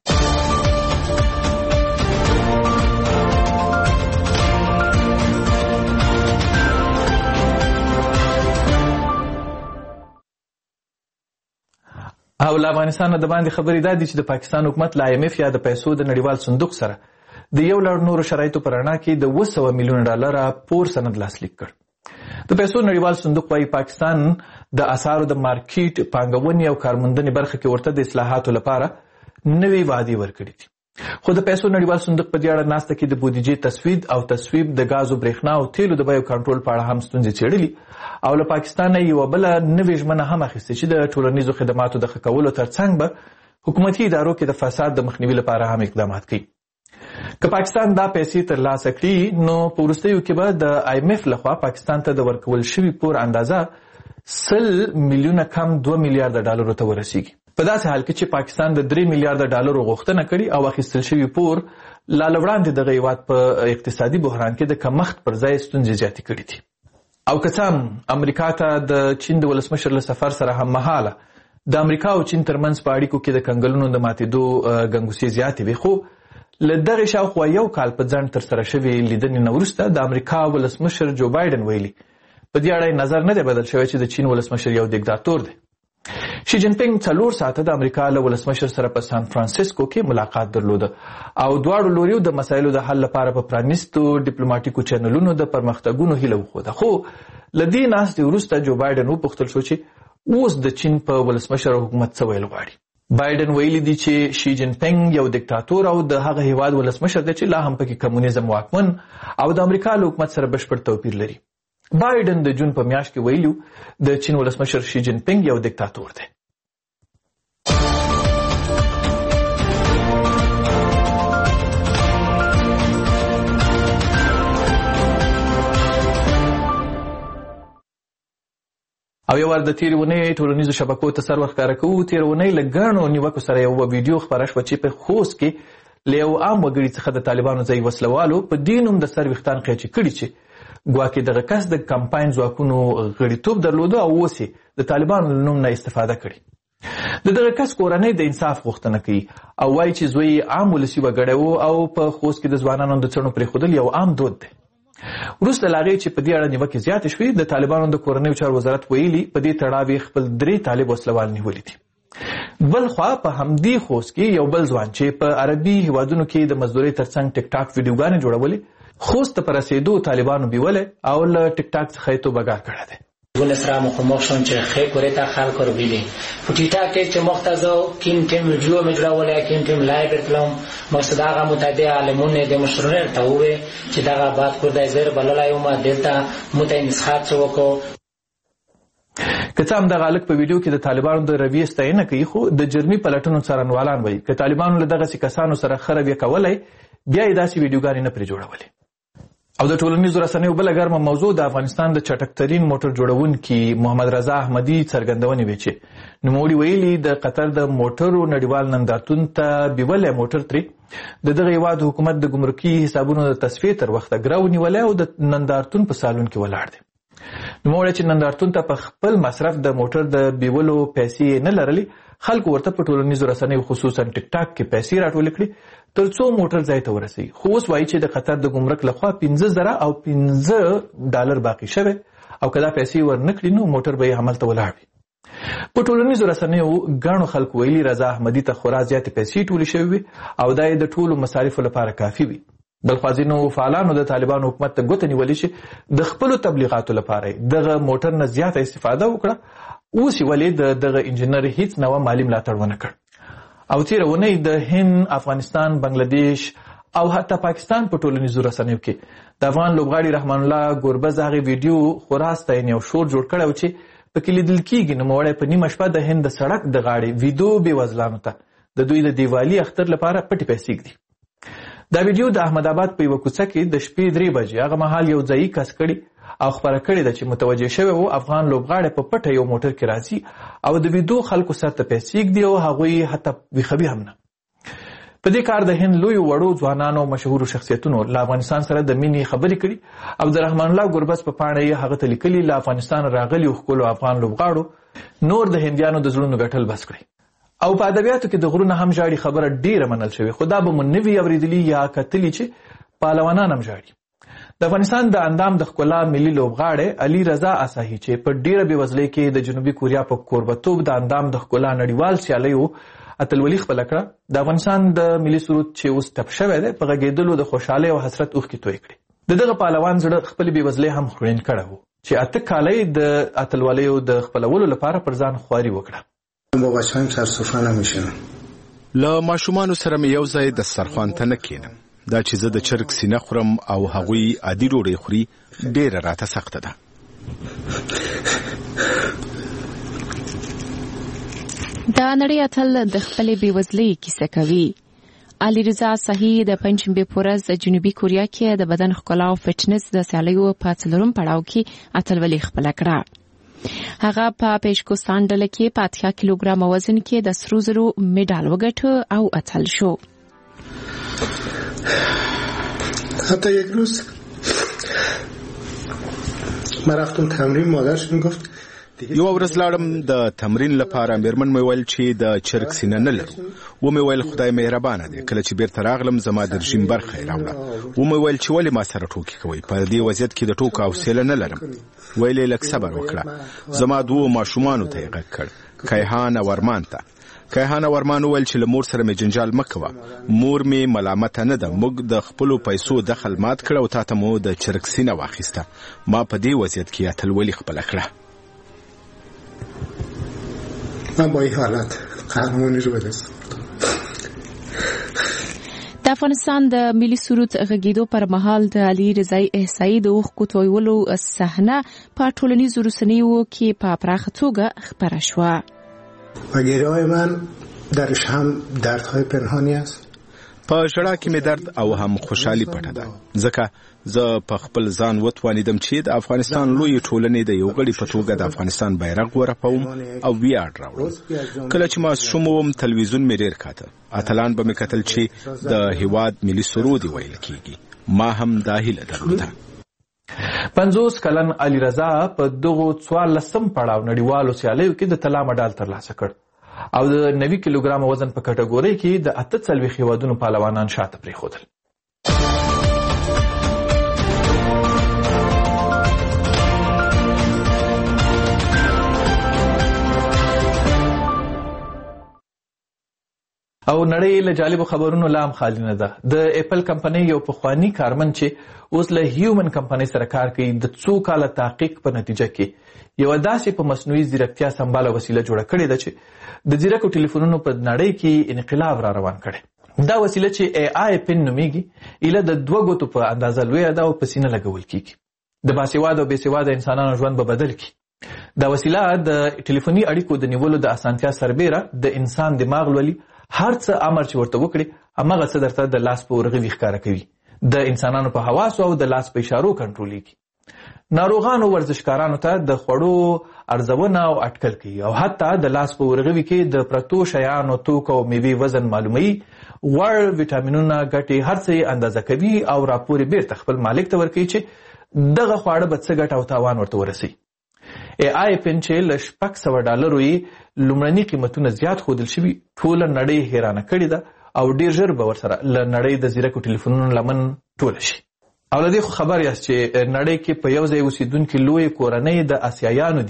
او له افغانستان د باندې خبرې دا دي چې د پاکستان حکومت له IMF یا د پیسو د نړیوال صندوق سره د 1 نورو شرایطو په رڼا کې د 200 میلیون ډالر پور سند لاسلیک کړ. د پیسو نړیوال صندوق وايي پاکستان د اسعارو د مارکیټ پانګونې او کارموندنې برخه کې ورته د اصلاحاتو لپاره نوې وعدې ورکړې دي. خو د پیسو نړیوال صندوق په دې اړه ناسته کې د بودیجې تسوید او تصویب د غازو برېښنا او تیلو د بیو کنټرول په اړه هم ستونزې څېړلي او له پاکستانه یوه بله نوې ژمنه هم اخیستې چې د ټولنیزو خدماتو د ښه کولو ترڅنګ به حکومتي ادارو کې د فساد د مخنیوي لپاره هم اقدامات کوي. که پاکستان دا پیسې ترلاسه کړي نو په وروستیو کې به د IMF لخوا پاکستان ته د ورکول شوي پور اندازه 100 میلیونه کم 2 میلیارډ ډالرو ته ورسیږي. په داسې حال کې چې پاکستان د 3 میلیارډ ډالرو غوښتنه کړې او اخیستل شوي پور لا له وړاندې دغه هیواد په اقتصادي بحران کې د کمښت پر ځای ستونزې زیاتې کړې دي. او که څه هم امریکا ته د چین د ولسمشر له سفر سره هم مهاله د امریکا او چین ترمنځ په اړیکو کې د کنګلونو د ماتېدو ګنګوسې زیاتې وي، خو له دغې شاوخوا یو کال په ځنډ ترسره شوې لیدنې نه وروسته د امریکا ولسمشر جو بایډن ویلي په دې اړه نظر نه دی بدل شوی چې د چین ولسمشر یو دیکتاتور دی. شي جین پینګ 4 ساعته د امریکا له ولسمشر سره په سان فرانسیسکو کې ملاقات درلوده او دواړو لوریو د مسایلو د حل لپاره په پرانیستو ډیپلوماټیکو چینلونو د پرمختګونو هیله وښوده. خو له دې ناستې وروسته جو بایډن وپوښتل شو چې اوس د چین په ولسمشر حکومت څه ویل غواړي. بایډن ویلي دی چې شي جین پینګ یو دیکتاتور او د هغه هیواد ولسمشر دی چې لا هم پکې کمونیزم واکمن او د امریکا له حکومت سره بشپړ توپیر لري. بایډن د جون په میاشت کې ویلو د چین ولسمشر شي جین پینګ یو دیکتاتور دی. او یو ور د تیرې اونۍ ټولنیزو شبکو ته سر ورښکاره کوو. تیره اونۍ له ګڼو نیوکو سره یوه ویډیو خپره شوه چې په خوست کې له یو عام وګړي څخه د طالبانو ځای وسلوالو په دې نوم د سر ویښتان قیچي کړي چې ګواکې دغه کس د کمپاین ځواکونو غړیتوب درلوده او اوس یې د طالبانو له نوم نه استفاده کړي. د دغه کس کورنۍ د انصاف غوښتنه کوي او وایي چې زوی عام ولسي وګړی و او په خوست کې د ځوانانو د څڼو پرېښودل یو عام دود دی. وروسته له هغې چې په دې اړه نیوکې زیاتې شوې د طالبانو د کورنیو چارو وزارت ویلي په دې تړاو یې خپل 3 طالب وسلوال نیولي دي. بل خوا په همدې خوست کې یو بل ځوان چې په عربي هیوادونو کې د مزدورۍ ترڅنګ ټیک ټاک ویډیوګانې جوړولې خوست ته په رسېدو طالبانو بیولی او له ټیک ټاک څخه یې توبهګار کړی دی. گونه سره مخامخ شدم چې خیلی کوری تا خلق رو بیدیم په ټیکټاک کې چې مختزو کیم ټیم ویډیو مې جوړولې کیم ټیم لایو کړم مقصد هغه متعدد عالمونه د مشرونو ته وې چې دا بات کور د زیر بللای او ما دلته متعین نسخات وکړو. که څه هم دغه هلک په ویډیو کې د طالبانو د رویې ستاینه کوي، خو د جرمي پلټنو څارنوالان وایي که طالبانو له دغسې کسانو سره ښه رویه کولی بیا یې داسې ویډیوګانې نه پرې جوړولې. او د ټولنیزو رسنیو بله ګرمه موضوع د افغانستان د چټکترین موټر جوړونکي محمد رضا احمدي څرګندونې وې چې نوموړي ویلي د قطر د موټرو نړیوال نندارتون ته بیولی موټر ترې د دغه هیواد حکومت د ګمرکي حسابونو د تصفیې تر وخته ګرو نیولی او د نندارتون په سالون کې ولاړ دی. نوموړی چې نندارتون ته په خپل مصرف د موټر د بیولو پیسې نه لرلې، خلکو ورته په ټولنیزو رسنیو خصوصا ټیک ټاک کې پیسې راټولې کړي تر څو موټر ځای ته ورسوي. خو اوس وایي چې د قطر د ګمرک لخوا 15,000 او 15 ډالر باقي شوی او که دا پیسې ورنه کړي نو موټر به یې هملته ولاړ وي. په ټولنیزو رسنیو ګڼو خلکو ویلي رضا احمدي ته خورا زیاتې پیسې ټولې شوې وي او دا یې د ټولو مصارفو لپاره کافي وي. بلخوا ځینو فعالانو د طالبانو حکومت ته ګوته نیولې چې د خپلو تبلیغاتو لپاره دغه موټر نه زیاته استفاده وکړه، اوس یې ولې دغه انجینر هیڅ نوه مالي ملاتړ ونه کړ. او تېره اونۍ د هند، افغانستان، بنګلادیش او حتی پاکستان په ټولنیزو رسنیو کې د افغان لوبغاړي رحمان الله ګوربز هغې ویډیو خورا ستاینې او شور جوړ کړی و چې پکې لیدل کېږي نوموړی په نیمه شپه د هند د سړک د غاړې ویدو بېوزلانو ته د دوی د دیوالي اختر لپاره پټې پیسې ږدي. دا ویډیو د احمد آباد په یوه کوڅه کې د شپې 3 بجې هغه مهال یو ځایي کس کړي او خپره کړې ده چې متوجه شوی و افغان لوبغاړی په پټه یو موټر کې راځي او د ویدو خلکو سر ته پیسې ږدي او هغوی حتی ویښوي هم نه. په دې کار د هند لویو وړو ځوانانو او مشهورو شخصیتونو له افغانستان سره د مینې خبرې کړي او د رحمان الله ګوربز په پاڼه یې هغه ته لیکلي له افغانستان راغلي ښکلو افغان لوبغاړو نور د هندیانو د زړونو ګټل بس کړئ. او په ادبیاتو کې د غرونه هم ژاړي خبره ډیره منل شوې، خو دا به مو نه وي اورېدلي یا کتلي چې پهلوانان هم ژاړي. د افغانستان د اندام د ښکلا ملي لوبغاړی علي رضا اساهي چې په ډیره بېوزلۍ کې د جنوبي کوریا په کوربتوب د اندام د ښکلا نړیوال سیالیو اتلولي خپله کړه، د افغانستان د ملي سرود چې اوس ټپ شوی دی په غږېدلو د خوشحالۍ او حسرت اوښکې توی کړي. د دغه پهلوان زړه خپلې بېوزلۍ هم خوړین کړی و چې 8 کاله د اتلولیو د خپلولو لپاره پر ځان خواري وکړه. با بچه‌هایم سر سفره نمیشنم. له ماشومانو سره مې یو ځای دسترخوان ته نه کینم. دا چې زه د چرګ سینه خورم او هغوی عادي ډوډۍ خوري ډیره راته سخته ده. دا نړۍ اتل د خپلې بېوزلۍ کیسه کوي. علي رضا اساهي د پنجشنبې په ورځ د جنوبي کوریا کې د بدن ښکلا او فټنس د سیالیو په 4 پړاو کې اتلولي خپله کړه. هغه په پیشکوستان ډله کې په 80 کیلوګرام وزن کې د سرو زرو مډال وګټه او اتل شو. حتی یک روز ما رفتم تمرین، مادرش میگفت یو ورځ لاړم د تمرین لپاره، میرمن مې ویل چې د چرګ سینه نه لرو. و مې ویل خدای مهربانه دی، کله چې بیرته راغلم زما د رژیم برخه یې راوړه. و مې ویل چې ولې ما سره ټوکې کوئ، په دې وضعیت کې د ټوکو حوصله نه لرم. ویل یې لږ صبر وکړه. زما 2 ماشومانو ته یې غږ کړ، کیهان او ارمان ته. کیهان او ارمان ویل چې له مور سره مې جنجال مه کوه، مور مې ملامته نه ده، موږ د خپلو پیسو دخل مات کړه او تا ته مو د چرګ سینه واخیسته. ما په دې وضعیت کې اتلولي خپله کړه. من با این حالت قهرمانی رو به دست د افغانستان د ملي سرود غږیدو پر مهال د علي رضايي احصایي د اوښکو تویولو صحنه په ټولنیزو رسنیو کې په پراخه توګه خپره شوه. و گریه‌های من درش هم دردهای پنهانی است. په ژړا کې مې درد او هم خوشحالي پټه ده، ځکه زه په خپل ځان وتوانیدم چې د افغانستان لوی ټولنې د یو غړي په توګه د افغانستان بیرغ ورپوم او ویاړ راوړم. کله چې ماشوم وم تلویزیون مې ډېر کاته، اتلان به مې کتل چې د هیواد ملي سرود ویل کیږي. ما هم دا هیله درلوده. 50 کلن علي رضا په دغو 14 پړاو نړیوالو سیالیو کې د طلا مډال ترلاسه کړ او د 90 کیلوګرام وزن په کټګورۍ کې د 48 هیوادونو پهلوانان شاته پرېښودل. او نړۍ له جالبو خبرونو لا هم خالي نه ده. د اپل کمپنۍ یو پخوانی کارمن چې اوس له هیومن کمپنۍ سره کار کوي د 2 کاله تحقیق په نتیجه کې یو داسې په مصنوعي ځیرکتیا سمباله وسیله جوړه کړې ده چې د ځیرکو ټلیفونونو په نړۍ کې انقلاب را روان کړي. دا وسیله چې AI پن نومیږي ایله د 2 ګوتو په اندازه لویه ده او په سینه لګول کیږي. د باسواده او بېسواده انسانانو ژوند به بدل کړي. دا وسیله د ټلیفوني اړیکو د نیولو د اسانتیا سربېره د انسان دماغ لولي، هر څه امر چې ورته وکړي هماغه څه درته د لاس په ورغوي ښکاره کوي. د انسانانو په حواسو او د لاس په اشارو کنټرولېږي. ناروغانو ورزشکارانو ته د خوړو ارزونه او اټکل کوي او حتی د لاس په ورغوي کې د پرتو شیانو توکو او میوې وزن معلوموي، غوړ، ویټامینونه، ګټې هر څه اندازه کوي او راپور یې بیرته خپل مالک ته ورکوي چې دغه خواړه به څه ګټه او تاوان ورته ورسوي. AI پن چې له $600 یې لومړني قیمتونه زیات ښودل شوي، ټوله نړۍ حیرانه کړې ده او ډېر ژر به ورسره له نړۍ د ځیرکو ټلیفونونو لمن ټوله شي. او له دې خو خبر یاست چې نړۍ کې په یو ځای اوسېدونکي لویې کورنۍ د اسیایانو دي.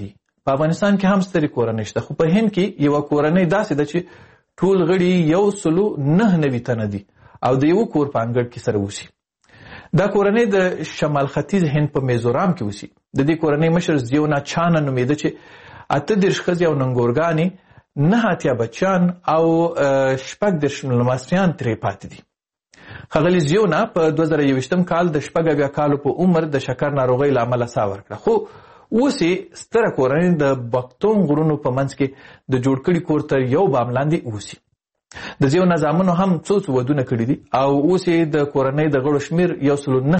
په افغانستان کې هم سترې کورنۍ شته، خو په هند کې یو کورنۍ داسې ده چې ټول غړي 199 تنه دي او د یو کور په انګړ کې سره اوسي. دا کورنۍ د شمال ختیځ هند په میزورام کې اوسي. د دې کورنۍ مشر زیونا چانا نومیده چې 38 ښځې او ننګورګانې، 9 بچیان او 14 لمسیان ترې پاتې دي. ښاغلي زیونا په 2021 کال د 14 کالو په عمر د شکر ناروغۍ له امله ساه ورکړه، خو اوس یې ستره کورنۍ د بختون غرونو په منځ کې د جوړ کړي کور تر یو بام لاندې اوسي. د زیونا زامنو هم څو ودونه کړي دي او اوس یې د کورنۍ د غړو شمیر 109